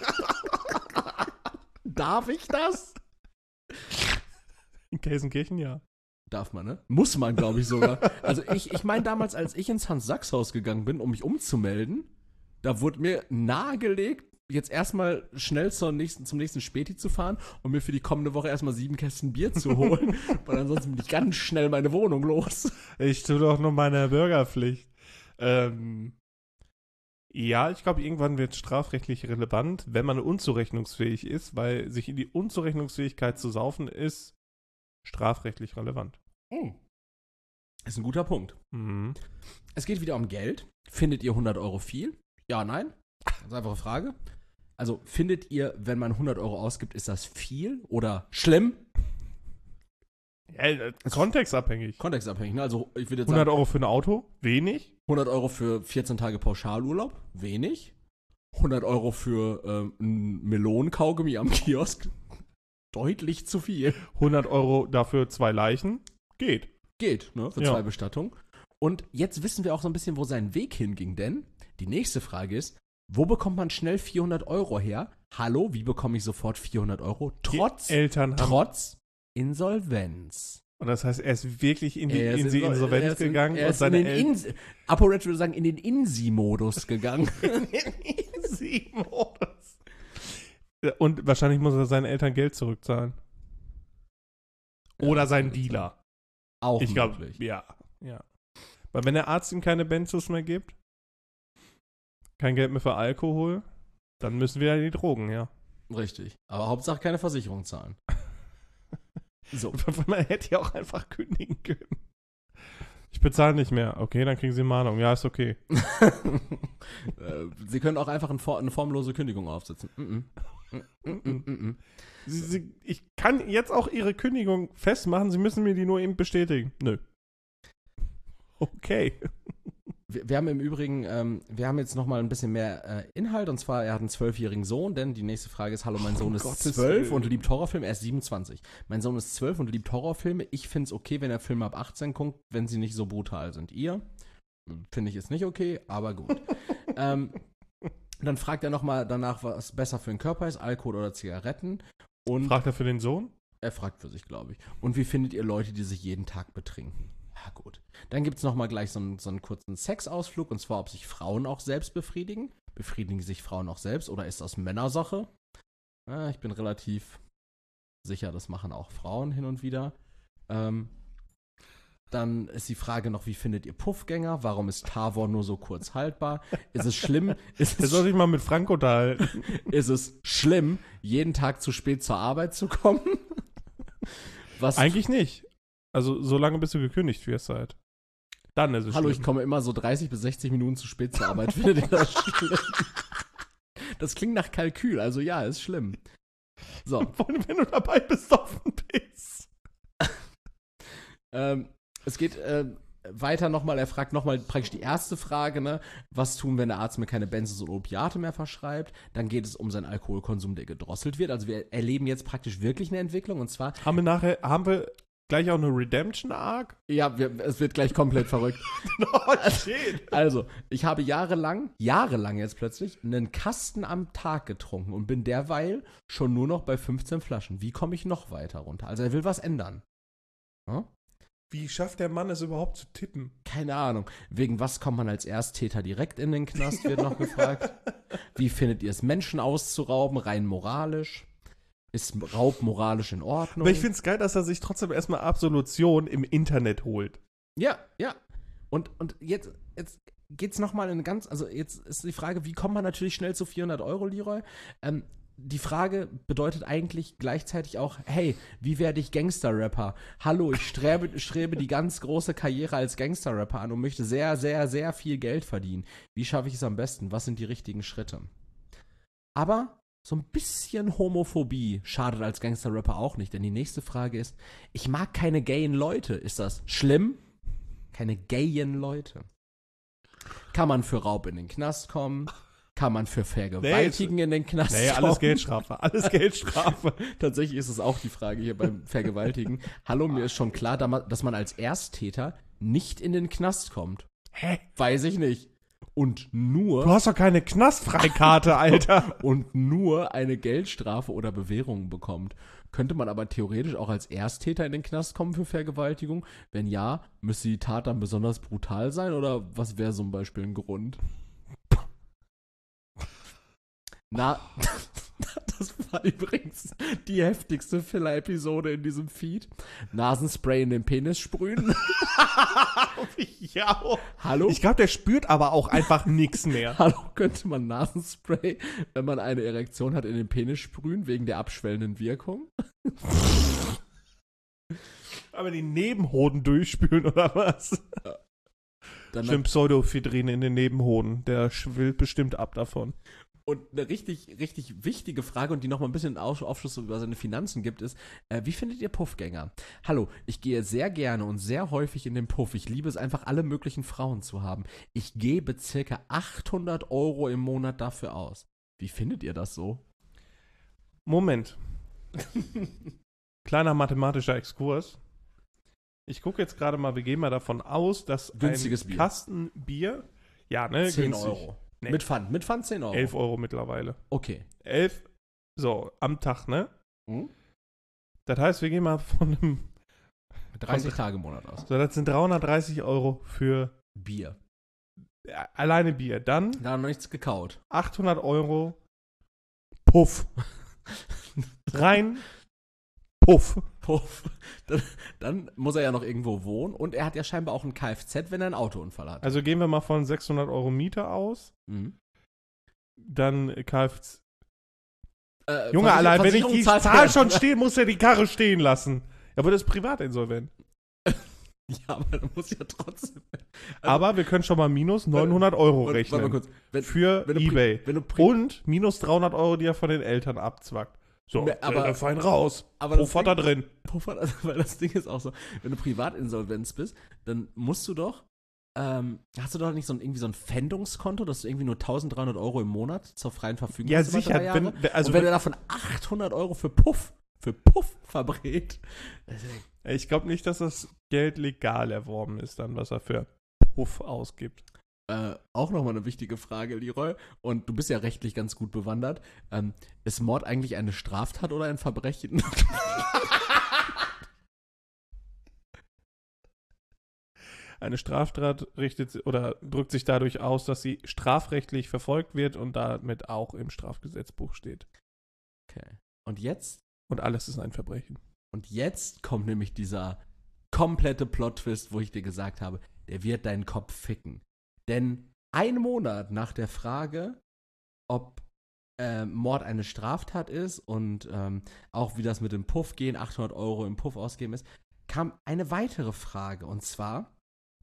Darf ich das? In Gelsenkirchen, ja. Darf man, ne? Muss man, glaube ich sogar. Also ich meine damals, als ich ins Hans-Sachs-Haus gegangen bin, um mich umzumelden, da wurde mir nahegelegt, jetzt erstmal schnell zum nächsten Späti zu fahren und mir für die kommende Woche erstmal 7 Kästen Bier zu holen, weil ansonsten bin ich ganz schnell meine Wohnung los. Ich tue doch nur meine Bürgerpflicht. Ja, ich glaube, irgendwann wird es strafrechtlich relevant, wenn man unzurechnungsfähig ist, weil sich in die Unzurechnungsfähigkeit zu saufen ist strafrechtlich relevant. Ist ein guter Punkt. Mhm. Es geht wieder um Geld. Findet ihr 100 Euro viel? Ja, nein? Das ist einfach eine Frage. Also, findet ihr, wenn man 100 Euro ausgibt, ist das viel oder schlimm? Ja, kontextabhängig. Kontextabhängig, ne? Also, ich würde jetzt 100 sagen, Euro für ein Auto? Wenig. 100 Euro für 14 Tage Pauschalurlaub? Wenig. 100 Euro für ein Melonenkaugummi am Kiosk? Deutlich zu viel. 100 Euro dafür 2 Leichen? Geht. Geht, ne? Für 2 Bestattungen. Und jetzt wissen wir auch so ein bisschen, wo sein Weg hinging, denn die nächste Frage ist, wo bekommt man schnell 400 Euro her? Hallo, wie bekomme ich sofort 400 Euro? Trotz Insolvenz. Und das heißt, er ist wirklich in die Insolvenz gegangen und seine Eltern. ApoRed würde sagen, in den INSI-Modus gegangen. In den INSI-Modus. Und wahrscheinlich muss er seinen Eltern Geld zurückzahlen. Oder seinen Dealer. Auch ich glaube, möglich. Ja. Weil wenn der Arzt ihm keine Benzos mehr gibt, kein Geld mehr für Alkohol, dann müssen wir ja die Drogen, ja. Richtig. Aber Hauptsache keine Versicherung zahlen. So. Man hätte ja auch einfach kündigen können. Ich bezahle nicht mehr. Okay, dann kriegen Sie Mahnung. Ja, ist okay. Sie können auch einfach eine formlose Kündigung aufsetzen. Ich kann jetzt auch Ihre Kündigung festmachen. Sie müssen mir die nur eben bestätigen. Nö. Okay. Wir haben im Übrigen, wir haben jetzt nochmal ein bisschen mehr Inhalt, und zwar, er hat einen 12-jährigen Sohn, denn die nächste Frage ist, hallo, mein Sohn ist 12 und liebt Horrorfilme, er ist 27. Mein Sohn ist 12 und liebt Horrorfilme. Ich finde es okay, wenn er Filme ab 18 guckt, wenn sie nicht so brutal sind. Ihr? Finde ich ist nicht okay, aber gut. Dann fragt er nochmal danach, was besser für den Körper ist, Alkohol oder Zigaretten. Und fragt er für den Sohn? Er fragt für sich, glaube ich. Und wie findet ihr Leute, die sich jeden Tag betrinken? Ja, gut. Dann gibt es nochmal gleich so einen kurzen Sexausflug, und zwar, ob sich Frauen auch selbst befriedigen. Befriedigen sich Frauen auch selbst oder ist das Männersache? Ich bin relativ sicher, das machen auch Frauen hin und wieder. Dann ist die Frage noch, wie findet ihr Puffgänger? Warum ist Tavor nur so kurz haltbar? Ist es schlimm? Jetzt soll ich mal mit Frank unterhalten. Ist es schlimm, jeden Tag zu spät zur Arbeit zu kommen? Eigentlich nicht. Also, solange bis du gekündigt wirst halt. Dann ist es Hallo, schlimm. ich komme immer so 30 bis 60 Minuten zu spät zur Arbeit. Findet ihr das schlimm? Das klingt nach Kalkül, also ja, ist schlimm. So. Vor allem, wenn du dabei besoffen bist. Es geht weiter nochmal, er fragt nochmal praktisch die erste Frage, ne? Was tun, wenn der Arzt mir keine Benzos und Opiate mehr verschreibt? Dann geht es um seinen Alkoholkonsum, der gedrosselt wird. Also wir erleben jetzt praktisch wirklich eine Entwicklung und zwar. Haben wir gleich auch eine Redemption-Arc? Ja, es wird gleich komplett verrückt. Oh, shit. Also, ich habe jahrelang jetzt plötzlich, einen Kasten am Tag getrunken und bin derweil schon nur noch bei 15 Flaschen. Wie komme ich noch weiter runter? Also, er will was ändern. Hm? Wie schafft der Mann es überhaupt zu tippen? Keine Ahnung. Wegen was kommt man als Ersttäter direkt in den Knast, wird noch gefragt. Wie findet ihr es, Menschen auszurauben, rein moralisch? Ist Raub moralisch in Ordnung? Aber ich finde es geil, dass er sich trotzdem erstmal Absolution im Internet holt. Ja. Und jetzt geht's nochmal in ganz, also jetzt ist die Frage, wie kommt man natürlich schnell zu 400 Euro, Leroy? Die Frage bedeutet eigentlich gleichzeitig auch, hey, wie werde ich Gangster-Rapper? Hallo, ich strebe die ganz große Karriere als Gangster-Rapper an und möchte sehr, sehr, sehr viel Geld verdienen. Wie schaffe ich es am besten? Was sind die richtigen Schritte? Aber so ein bisschen Homophobie schadet als Gangster-Rapper auch nicht, denn die nächste Frage ist, ich mag keine gayen Leute. Ist das schlimm? Keine gayen Leute. Kann man für Raub in den Knast kommen? Kann man für Vergewaltigen in den Knast kommen? Alles Geldstrafe. Tatsächlich ist es auch die Frage hier beim Vergewaltigen. Hallo, mir ist schon klar, dass man als Ersttäter nicht in den Knast kommt. Hä? Weiß ich nicht. Und nur. Du hast doch keine Knastfreikarte, Alter. Und nur eine Geldstrafe oder Bewährung bekommt. Könnte man aber theoretisch auch als Ersttäter in den Knast kommen für Vergewaltigung? Wenn ja, müsste die Tat dann besonders brutal sein? Oder was wäre zum Beispiel ein Grund? Na, das war übrigens die heftigste Filler-Episode in diesem Feed. Nasenspray in den Penis sprühen. Ja. Hallo? Ich glaube, der spürt aber auch einfach nichts mehr. Hallo, könnte man Nasenspray, wenn man eine Erektion hat, in den Penis sprühen, wegen der abschwellenden Wirkung? Aber die Nebenhoden durchspülen, oder was? Stimmt, Pseudoephedrin in den Nebenhoden. Der schwillt bestimmt ab davon. Und eine richtig, richtig wichtige Frage und die nochmal ein bisschen Aufschluss über seine Finanzen gibt, ist, wie findet ihr Puffgänger? Hallo, ich gehe sehr gerne und sehr häufig in den Puff. Ich liebe es einfach, alle möglichen Frauen zu haben. Ich gebe circa 800 Euro im Monat dafür aus. Wie findet ihr das so? Moment. Kleiner mathematischer Exkurs. Ich gucke jetzt gerade mal, wir gehen mal davon aus, dass günstiges ein Kasten Bier, ja, ne, 10 günstig. Euro. Nee. Mit Pfand 10 Euro. 11 Euro mittlerweile. Okay. 11, so, am Tag, ne? Hm? Das heißt, wir gehen mal von einem 30 Tage im Monat aus. So, das sind 330 Euro für Bier. Alleine Bier. Dann Da haben wir nichts gekaut. 800 Euro Puff. Rein Puff. Puff. Dann muss er ja noch irgendwo wohnen und er hat ja scheinbar auch ein Kfz, wenn er einen Autounfall hat. Also gehen wir mal von 600 Euro Miete aus. Mhm. Dann Kfz. Junge, allein wenn ich die zahlt Zahl er. schon stehe, muss er die Karre stehen lassen. Ja, aber das ist privatinsolvent. Ja, aber dann muss ja trotzdem. Aber wir können schon mal minus 900 Euro Warte rechnen. mal kurz. Für wenn du eBay. wenn du Und minus 300 Euro, die er von den Eltern abzwackt. So, aber fein raus. aber Puff hat er drin. Puffer, also, weil das Ding ist auch so, wenn du Privatinsolvenz bist, dann musst du doch, hast du doch nicht irgendwie so ein Pfändungskonto, dass du irgendwie nur 1.300 Euro im Monat zur freien Verfügung Ja, hast über sicher. 3 Jahre? Also und wenn er davon 800 Euro für Puff verbrät. Ich glaube nicht, dass das Geld legal erworben ist, dann, was er für Puff ausgibt. Auch nochmal eine wichtige Frage, Leroy. Und du bist ja rechtlich ganz gut bewandert. Ist Mord eigentlich eine Straftat oder ein Verbrechen? Eine Straftat drückt sich dadurch aus, dass sie strafrechtlich verfolgt wird und damit auch im Strafgesetzbuch steht. Okay. Und jetzt? Und alles ist ein Verbrechen. Und jetzt kommt nämlich dieser komplette Plot-Twist, wo ich dir gesagt habe, der wird deinen Kopf ficken. Denn 1 Monat nach der Frage, ob Mord eine Straftat ist und auch wie das mit dem Puff gehen, 800 Euro im Puff ausgeben ist, kam eine weitere Frage. Und zwar,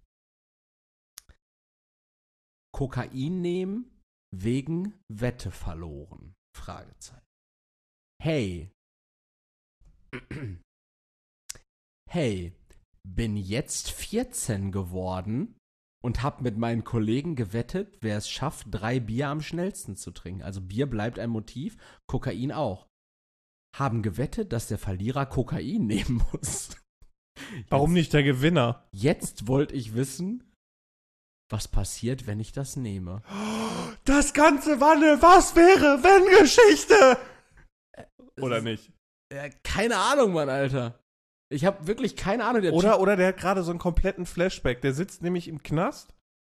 Kokain nehmen wegen Wette verloren? Fragezeichen. Hey. Hey, bin jetzt 14 geworden und habe mit meinen Kollegen gewettet, wer es schafft, 3 Bier am schnellsten zu trinken. Also Bier bleibt ein Motiv, Kokain auch. Haben gewettet, dass der Verlierer Kokain nehmen muss. Warum nicht der Gewinner? Jetzt wollte ich wissen, was passiert, wenn ich das nehme. Das Ganze war eine Was-wäre-wenn-Geschichte! Oder nicht? Keine Ahnung, Mann, Alter. Ich habe wirklich keine Ahnung. Oder der hat gerade so einen kompletten Flashback. Der sitzt nämlich im Knast,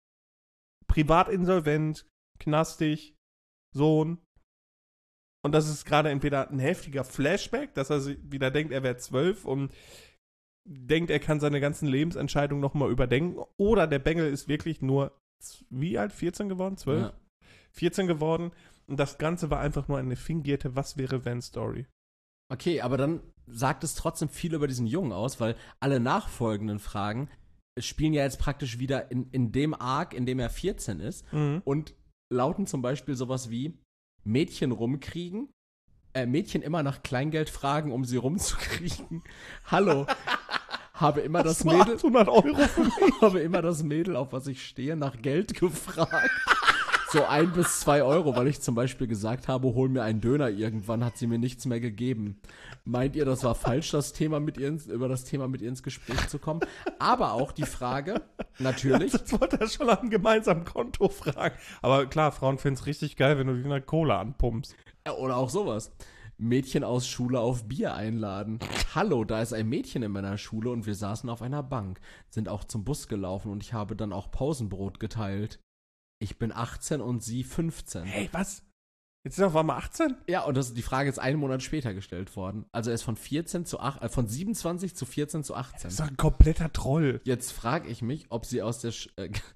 privatinsolvent, knastig, Sohn. Und das ist gerade entweder ein heftiger Flashback, dass er wieder denkt, er wäre 12 und denkt, er kann seine ganzen Lebensentscheidungen nochmal überdenken. Oder der Bengel ist wirklich nur, wie alt? 14 geworden? 12? Ja. 14 geworden. Und das Ganze war einfach nur eine fingierte Was-wäre-wenn-Story. Okay, aber dann sagt es trotzdem viel über diesen Jungen aus, weil alle nachfolgenden Fragen spielen ja jetzt praktisch wieder in dem Arc, in dem er 14 ist und lauten zum Beispiel sowas wie Mädchen rumkriegen, Mädchen immer nach Kleingeld fragen, um sie rumzukriegen. Hallo, habe immer das Mädel 800 Euro für mich. Habe immer das Mädel, auf was ich stehe, nach Geld gefragt. So 1 bis 2 Euro, weil ich zum Beispiel gesagt habe, hol mir einen Döner irgendwann, hat sie mir nichts mehr gegeben. Meint ihr, das war falsch, über das Thema mit ihr ins Gespräch zu kommen? Aber auch die Frage, natürlich. Das wollte er schon am gemeinsamen Konto fragen. Aber klar, Frauen finden es richtig geil, wenn du die nach Cola anpumpst. Oder auch sowas. Mädchen aus Schule auf Bier einladen. Hallo, da ist ein Mädchen in meiner Schule und wir saßen auf einer Bank, sind auch zum Bus gelaufen und ich habe dann auch Pausenbrot geteilt. Ich bin 18 und sie 15. Hey, was? Jetzt ist er auf einmal 18? Ja, und die Frage ist 1 Monat später gestellt worden. Also er ist von 27 zu 14 zu 18. Das ist doch ein kompletter Troll. Jetzt frage ich mich, ob sie aus der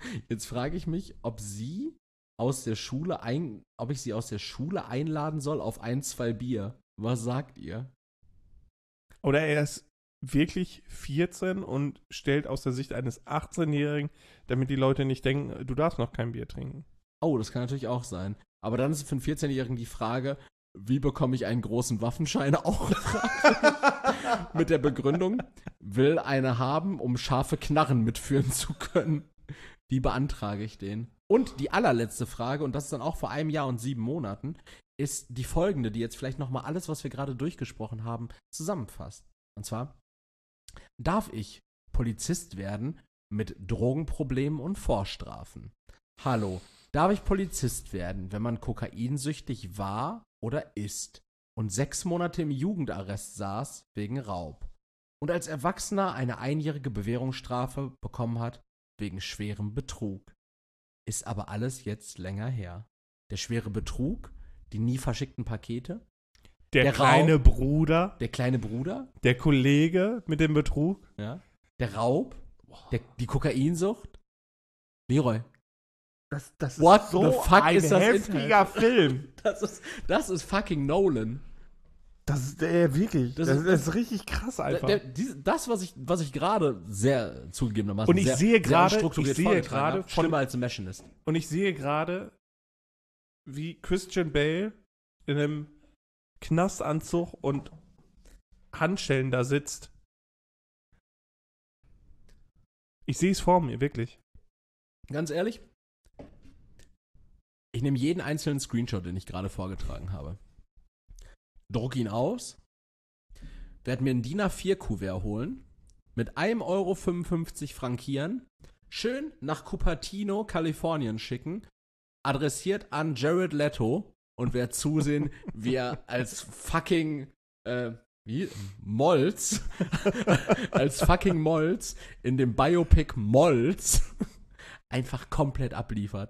Schule einladen soll auf 1, 2 Bier. Was sagt ihr? Oder er ist wirklich 14 und stellt aus der Sicht eines 18-Jährigen, damit die Leute nicht denken, du darfst noch kein Bier trinken. Oh, das kann natürlich auch sein. Aber dann ist für einen 14-Jährigen die Frage, wie bekomme ich einen großen Waffenschein auch? Mit der Begründung, will eine haben, um scharfe Knarren mitführen zu können. Wie beantrage ich den? Und die allerletzte Frage, und das ist dann auch vor 1 Jahr und 7 Monaten, ist die folgende, die jetzt vielleicht nochmal alles, was wir gerade durchgesprochen haben, zusammenfasst. Und zwar, darf ich Polizist werden mit Drogenproblemen und Vorstrafen? Hallo, darf ich Polizist werden, wenn man kokainsüchtig war oder ist und 6 Monate im Jugendarrest saß wegen Raub und als Erwachsener eine 1-jährige Bewährungsstrafe bekommen hat wegen schwerem Betrug? Ist aber alles jetzt länger her. Der schwere Betrug, die nie verschickten Pakete, der kleine Bruder, der Kollege mit dem Betrug, ja, der Raub, die Kokainsucht. Leroy, das ist what so the fuck ein ist das heftiger Film. Das ist fucking Nolan. Das ist wirklich. Das ist richtig krass einfach. Das, was ich gerade sehr zugegebenermaßen und ich sehe gerade schlimmer als The Machinist. Und ich sehe gerade, wie Christian Bale in einem Knastanzug und Handschellen da sitzt. Ich sehe es vor mir, wirklich. Ganz ehrlich, ich nehme jeden einzelnen Screenshot, den ich gerade vorgetragen habe, druck ihn aus, werde mir ein DIN A4-Kuvert holen, mit 1,55 € frankieren, schön nach Cupertino, Kalifornien schicken, adressiert an Jared Leto und werde zusehen, wie er als fucking Molz als fucking Molz in dem Biopic Molz einfach komplett abliefert.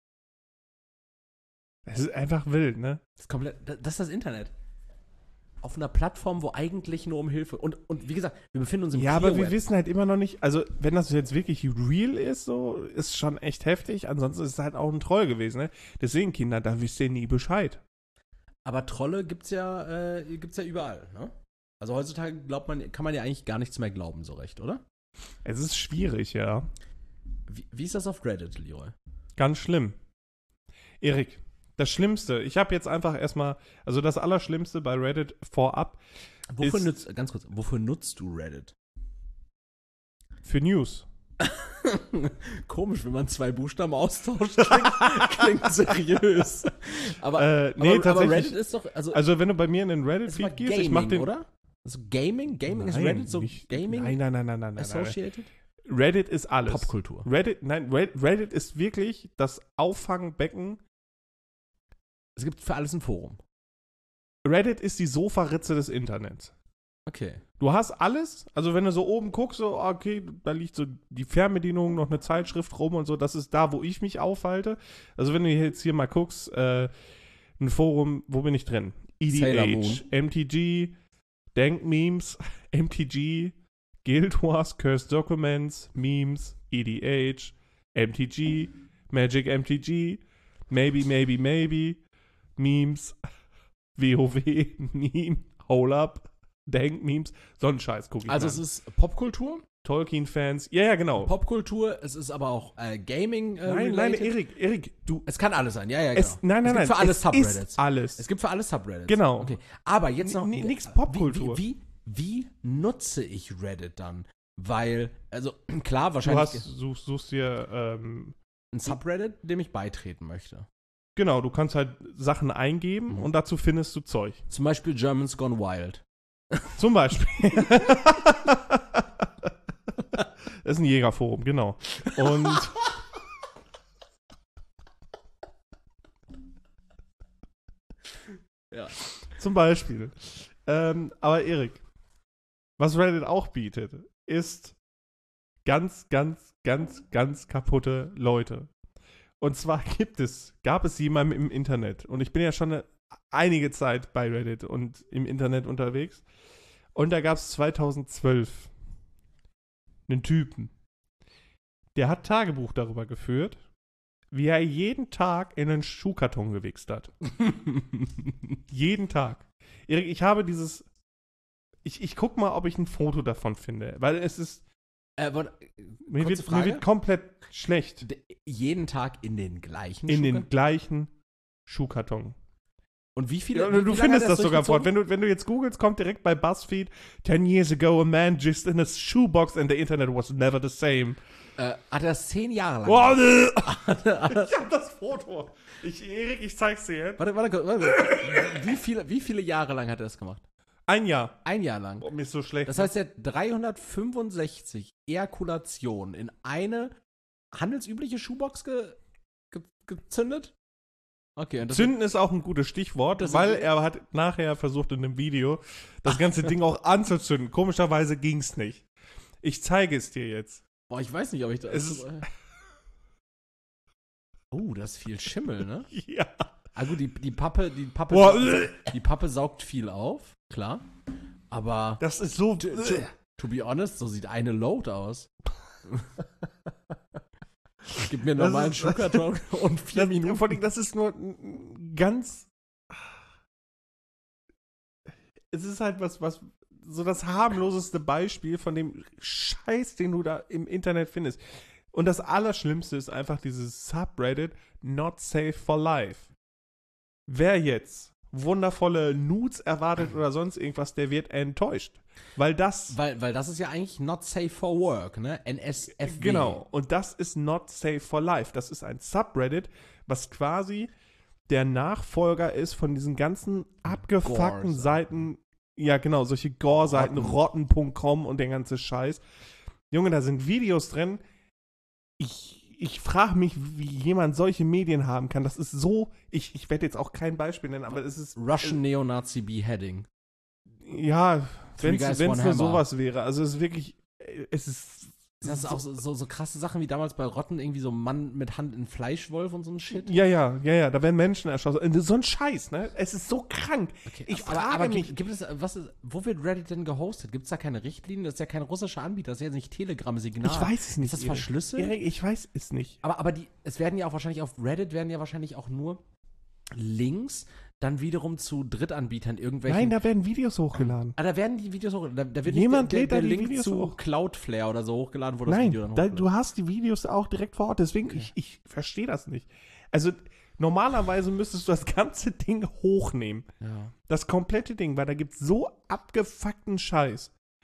Das ist einfach wild, ne? Das ist das Internet. Auf einer Plattform, wo eigentlich nur um Hilfe und wie gesagt, wir befinden uns im Ja, aber wir wissen halt immer noch nicht, also wenn das jetzt wirklich real ist, so, ist schon echt heftig, ansonsten ist es halt auch ein Troll gewesen, ne? Deswegen, Kinder, da wisst ihr nie Bescheid. Aber Trolle gibt's ja überall, ne? Also heutzutage kann man ja eigentlich gar nichts mehr glauben, so recht, oder? Es ist schwierig, ja. Wie ist das auf Reddit, Leroy? Ganz schlimm. Erik, das Schlimmste, ich habe jetzt einfach erstmal, also das Allerschlimmste bei Reddit vorab wofür nutzt du Reddit? Für News. Komisch, wenn man 2 Buchstaben austauscht, klingt seriös. Aber, nee, aber tatsächlich. Reddit ist doch, Also wenn du bei mir in den ist mal Reddit-Feed gehst, Gaming, ich mach den... oder? Also Gaming ist Nein, Reddit so nicht, Gaming Nein. associated? Reddit ist alles. Popkultur. Reddit ist wirklich das Auffangbecken. Es gibt für alles ein Forum. Reddit ist die Sofaritze des Internets. Okay. Du hast alles, also wenn du so oben guckst, so, okay, da liegt so die Fernbedienung, noch eine Zeitschrift rum und so, das ist da, wo ich mich aufhalte. Also wenn du jetzt hier mal guckst, ein Forum, wo bin ich drin? Sailor EDH, Moon. MTG, Dank-Memes, MTG, Guild Wars, Cursed Documents, Memes, EDH, MTG, Magic MTG, Maybe, Memes, WoW, Meme, Hole Up, Dank-Memes, so ein Scheiß gucke ich Also an. es ist Popkultur? Tolkien-Fans, ja, genau. Popkultur, es ist aber auch Gaming Nein, related. Erik, du... Es kann alles sein, ja, genau. Nein, es gibt für alles es Subreddits. ist alles. Es gibt für alles Subreddits. Genau. Okay. Aber jetzt noch... Nix Popkultur. Wie nutze ich Reddit dann? Weil, also klar, Du wahrscheinlich suchst dir, ein Subreddit, dem ich beitreten möchte. genau, du kannst halt Sachen eingeben und dazu findest du Zeug. Zum Beispiel Germans Gone Wild. Zum Beispiel. Das ist ein Jägerforum, genau. Und Ja. zum Beispiel. Aber Erik, was Reddit auch bietet, ist ganz kaputte Leute. Und zwar gab es jemanden im Internet, und ich bin ja schon einige Zeit bei Reddit und im Internet unterwegs, und da gab es 2012 einen Typen, der hat Tagebuch darüber geführt, wie er jeden Tag in einen Schuhkarton gewichst hat. Jeden Tag. Erik, ich habe dieses... Ich guck mal, ob ich ein Foto davon finde, weil es ist... Mir wird komplett schlecht. Jeden Tag in den gleichen In den gleichen Schuhkarton. Und wie viele? Ja, du findest das sogar fort. Wenn du jetzt googelst, kommt direkt bei BuzzFeed 10 years ago a man just in a shoebox and the internet was never the same. Hat er das 10 Jahre lang? Oh, ich hab das Foto. Erik, ich zeig's dir jetzt. Warte. Wie viele Jahre lang hat er das gemacht? 1 Jahr. 1 Jahr lang. Oh, mir ist so schlecht. Das heißt, er hat 365 Ejakulationen in eine handelsübliche Schuhbox gezündet? Okay, und Zünden ist auch ein gutes Stichwort, weil er hat nachher versucht in dem Video das ganze Ding auch anzuzünden. Komischerweise ging's nicht. Ich zeige es dir jetzt. Boah, ich weiß nicht, ob ich das... Oh, das ist viel Schimmel, ne? Ja. Ah gut, die Pappe saugt viel auf, klar. Aber das ist so... To be honest, so sieht eine Load aus. Gib mir einen normalen Schuhkarton und 4 Minuten. Vor allem, das ist nur ganz... Es ist halt was so das harmloseste Beispiel von dem Scheiß, den du da im Internet findest. Und das Allerschlimmste ist einfach dieses Subreddit Not Safe for Life. Wer jetzt wundervolle Nudes erwartet oder sonst irgendwas, der wird enttäuscht. Weil das ist ja eigentlich Not Safe for Work, ne? NSFW. Genau. Und das ist Not Safe for Life. Das ist ein Subreddit, was quasi der Nachfolger ist von diesen ganzen abgefuckten Seiten. Ja, genau, solche Gore-Seiten, rotten.com und der ganze Scheiß. Junge, da sind Videos drin. Ich frage mich, wie jemand solche Medien haben kann. Das ist so, ich werde jetzt auch kein Beispiel nennen, aber es ist... Russian Neonazi Beheading. Ja, wenn es nur sowas wäre. Also es ist wirklich, es ist... Das ist auch so krasse Sachen wie damals bei Rotten, irgendwie so ein Mann mit Hand in Fleischwolf und so ein Shit. Ja, da werden Menschen erschossen. So ein Scheiß, ne? Es ist so krank. Okay, ich frage mich... Wo wird Reddit denn gehostet? Gibt es da keine Richtlinien? Das ist ja kein russischer Anbieter, das ist ja nicht Telegram-Signal. Ich weiß es nicht. Ist das verschlüsselt? Erik, ich weiß es nicht. Aber es werden ja auch wahrscheinlich auf Reddit auch nur Links dann wiederum zu Drittanbietern irgendwelchen... Nein, da werden Videos hochgeladen. Da werden die Videos hochgeladen. Da wird Jemand nicht lädt da die Link Videos zu hoch. Cloudflare oder so hochgeladen, wo das Nein, Video dann hochgeladen du hast die Videos auch direkt vor Ort. Deswegen, okay. ich verstehe das nicht. Also, normalerweise müsstest du das ganze Ding hochnehmen. Ja. Das komplette Ding, weil da gibt es so abgefuckten Scheiß.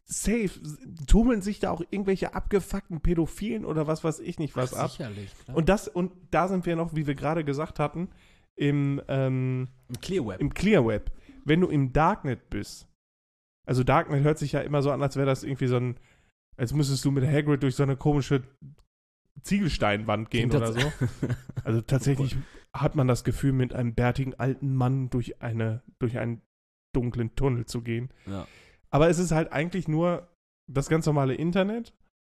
safe tummeln sich da auch irgendwelche abgefuckten Pädophilen oder was weiß ich nicht was ab. Sicherlich, klar. Und da sind wir noch, wie wir gerade gesagt hatten, im Clear Web. Im Clear Web. Wenn du im Darknet bist, also Darknet hört sich ja immer so an, als wäre das irgendwie so ein, als müsstest du mit Hagrid durch so eine komische Ziegelsteinwand gehen oder so. Also tatsächlich hat man das Gefühl, mit einem bärtigen alten Mann durch einen dunklen Tunnel zu gehen. Ja. Aber es ist halt eigentlich nur das ganz normale Internet.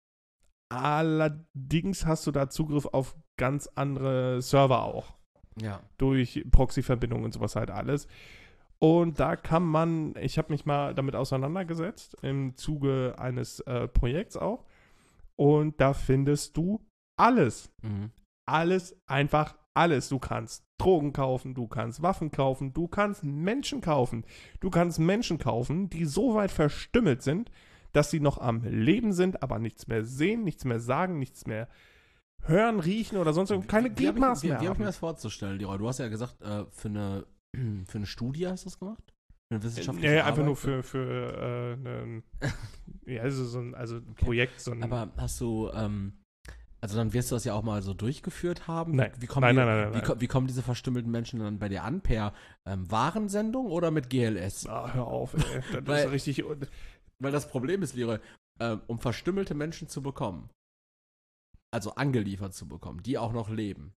Allerdings hast du da Zugriff auf ganz andere Server auch. Ja. Durch Proxy-Verbindungen und sowas halt alles. Und da kann man, ich habe mich mal damit auseinandergesetzt, im Zuge eines Projekts auch. Und da findest du alles. Mhm. Alles, einfach alles. Du kannst Drogen kaufen, du kannst Waffen kaufen, du kannst Menschen kaufen. Du kannst Menschen kaufen, die so weit verstümmelt sind, dass sie noch am Leben sind, aber nichts mehr sehen, nichts mehr sagen, nichts mehr hören, riechen oder sonst keine Gliedmaßen mehr Wie habe ich mir haben. das vorzustellen, Leroy? Du hast ja gesagt, für eine Studie hast du das gemacht? Für eine wissenschaftliche Nee, Arbeit? einfach nur für ja, also ein Projekt. So ein, Aber hast du, also dann wirst du das ja auch mal so durchgeführt haben? Nein. Wie kommen Nein. Wie kommen diese verstümmelten Menschen dann bei dir an? Per Warensendung oder mit GLS? hör auf, ey. Das ist richtig. Weil das Problem ist, Leroy, um verstümmelte Menschen zu bekommen, also angeliefert zu bekommen, die auch noch leben,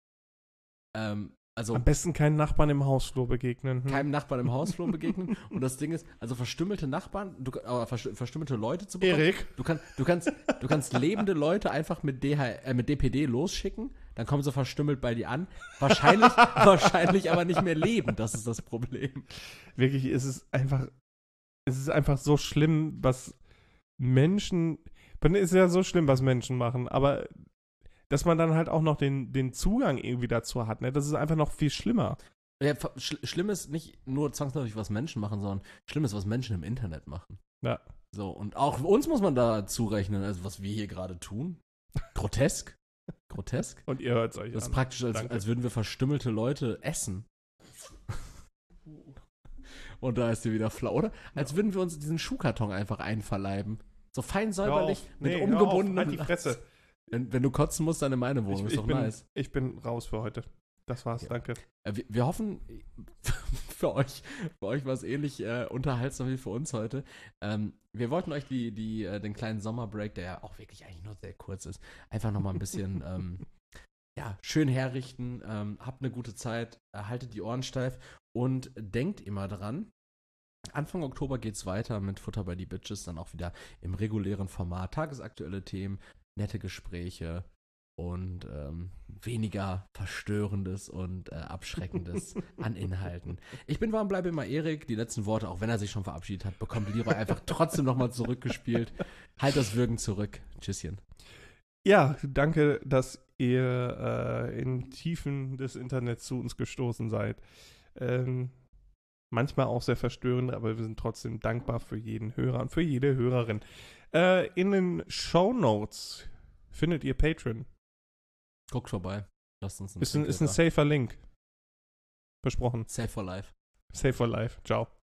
also Am besten keinen Nachbarn im Hausflur begegnen. keinem Nachbarn im Hausflur begegnen. Und das Ding ist, also verstümmelte Nachbarn, verstümmelte Leute zu bekommen. Erik? Du kannst lebende Leute einfach mit DPD losschicken, dann kommen sie verstümmelt bei dir an. Wahrscheinlich aber nicht mehr leben, das ist das Problem. Wirklich, es ist einfach so schlimm, was Menschen, es ist ja so schlimm, was Menschen machen, aber dass man dann halt auch noch den Zugang irgendwie dazu hat, ne? Das ist einfach noch viel schlimmer. Ja, schlimm ist nicht nur zwangsläufig, was Menschen machen, sondern schlimm ist, was Menschen im Internet machen. Ja. So, und auch uns muss man da zurechnen, also was wir hier gerade tun. Grotesk. Grotesk. Und ihr hört es euch Das ist an. praktisch, als würden wir verstümmelte Leute essen. Und da ist dir wieder flau, oder? Als würden wir uns diesen Schuhkarton einfach einverleiben. So fein säuberlich, mit umgebundenem. Halt die Fresse. Wenn du kotzen musst, dann in meine Wohnung. Ist doch nice. Ich bin raus für heute. Das war's, Ja. danke. Wir hoffen, für euch war es ähnlich unterhaltsam wie für uns heute. Wir wollten euch den kleinen Sommerbreak, der ja auch wirklich eigentlich nur sehr kurz ist, einfach nochmal ein bisschen schön herrichten. Habt eine gute Zeit, haltet die Ohren steif und denkt immer dran, Anfang Oktober geht's weiter mit Futter bei die Bitches, dann auch wieder im regulären Format. Tagesaktuelle Themen, nette Gespräche und weniger Verstörendes und Abschreckendes an Inhalten. Ich bin warm, bleibe immer Erik. Die letzten Worte, auch wenn er sich schon verabschiedet hat, bekommt Leroy einfach trotzdem nochmal zurückgespielt. Halt das Würgen zurück. Tschüsschen. Ja, danke, dass ihr in Tiefen des Internets zu uns gestoßen seid. Manchmal auch sehr verstörend, aber wir sind trotzdem dankbar für jeden Hörer und für jede Hörerin. In den Shownotes findet ihr Patreon. Guckt vorbei. Lasst uns Ist ein safer Link. Versprochen. Safe for life. Safe for life. Ciao.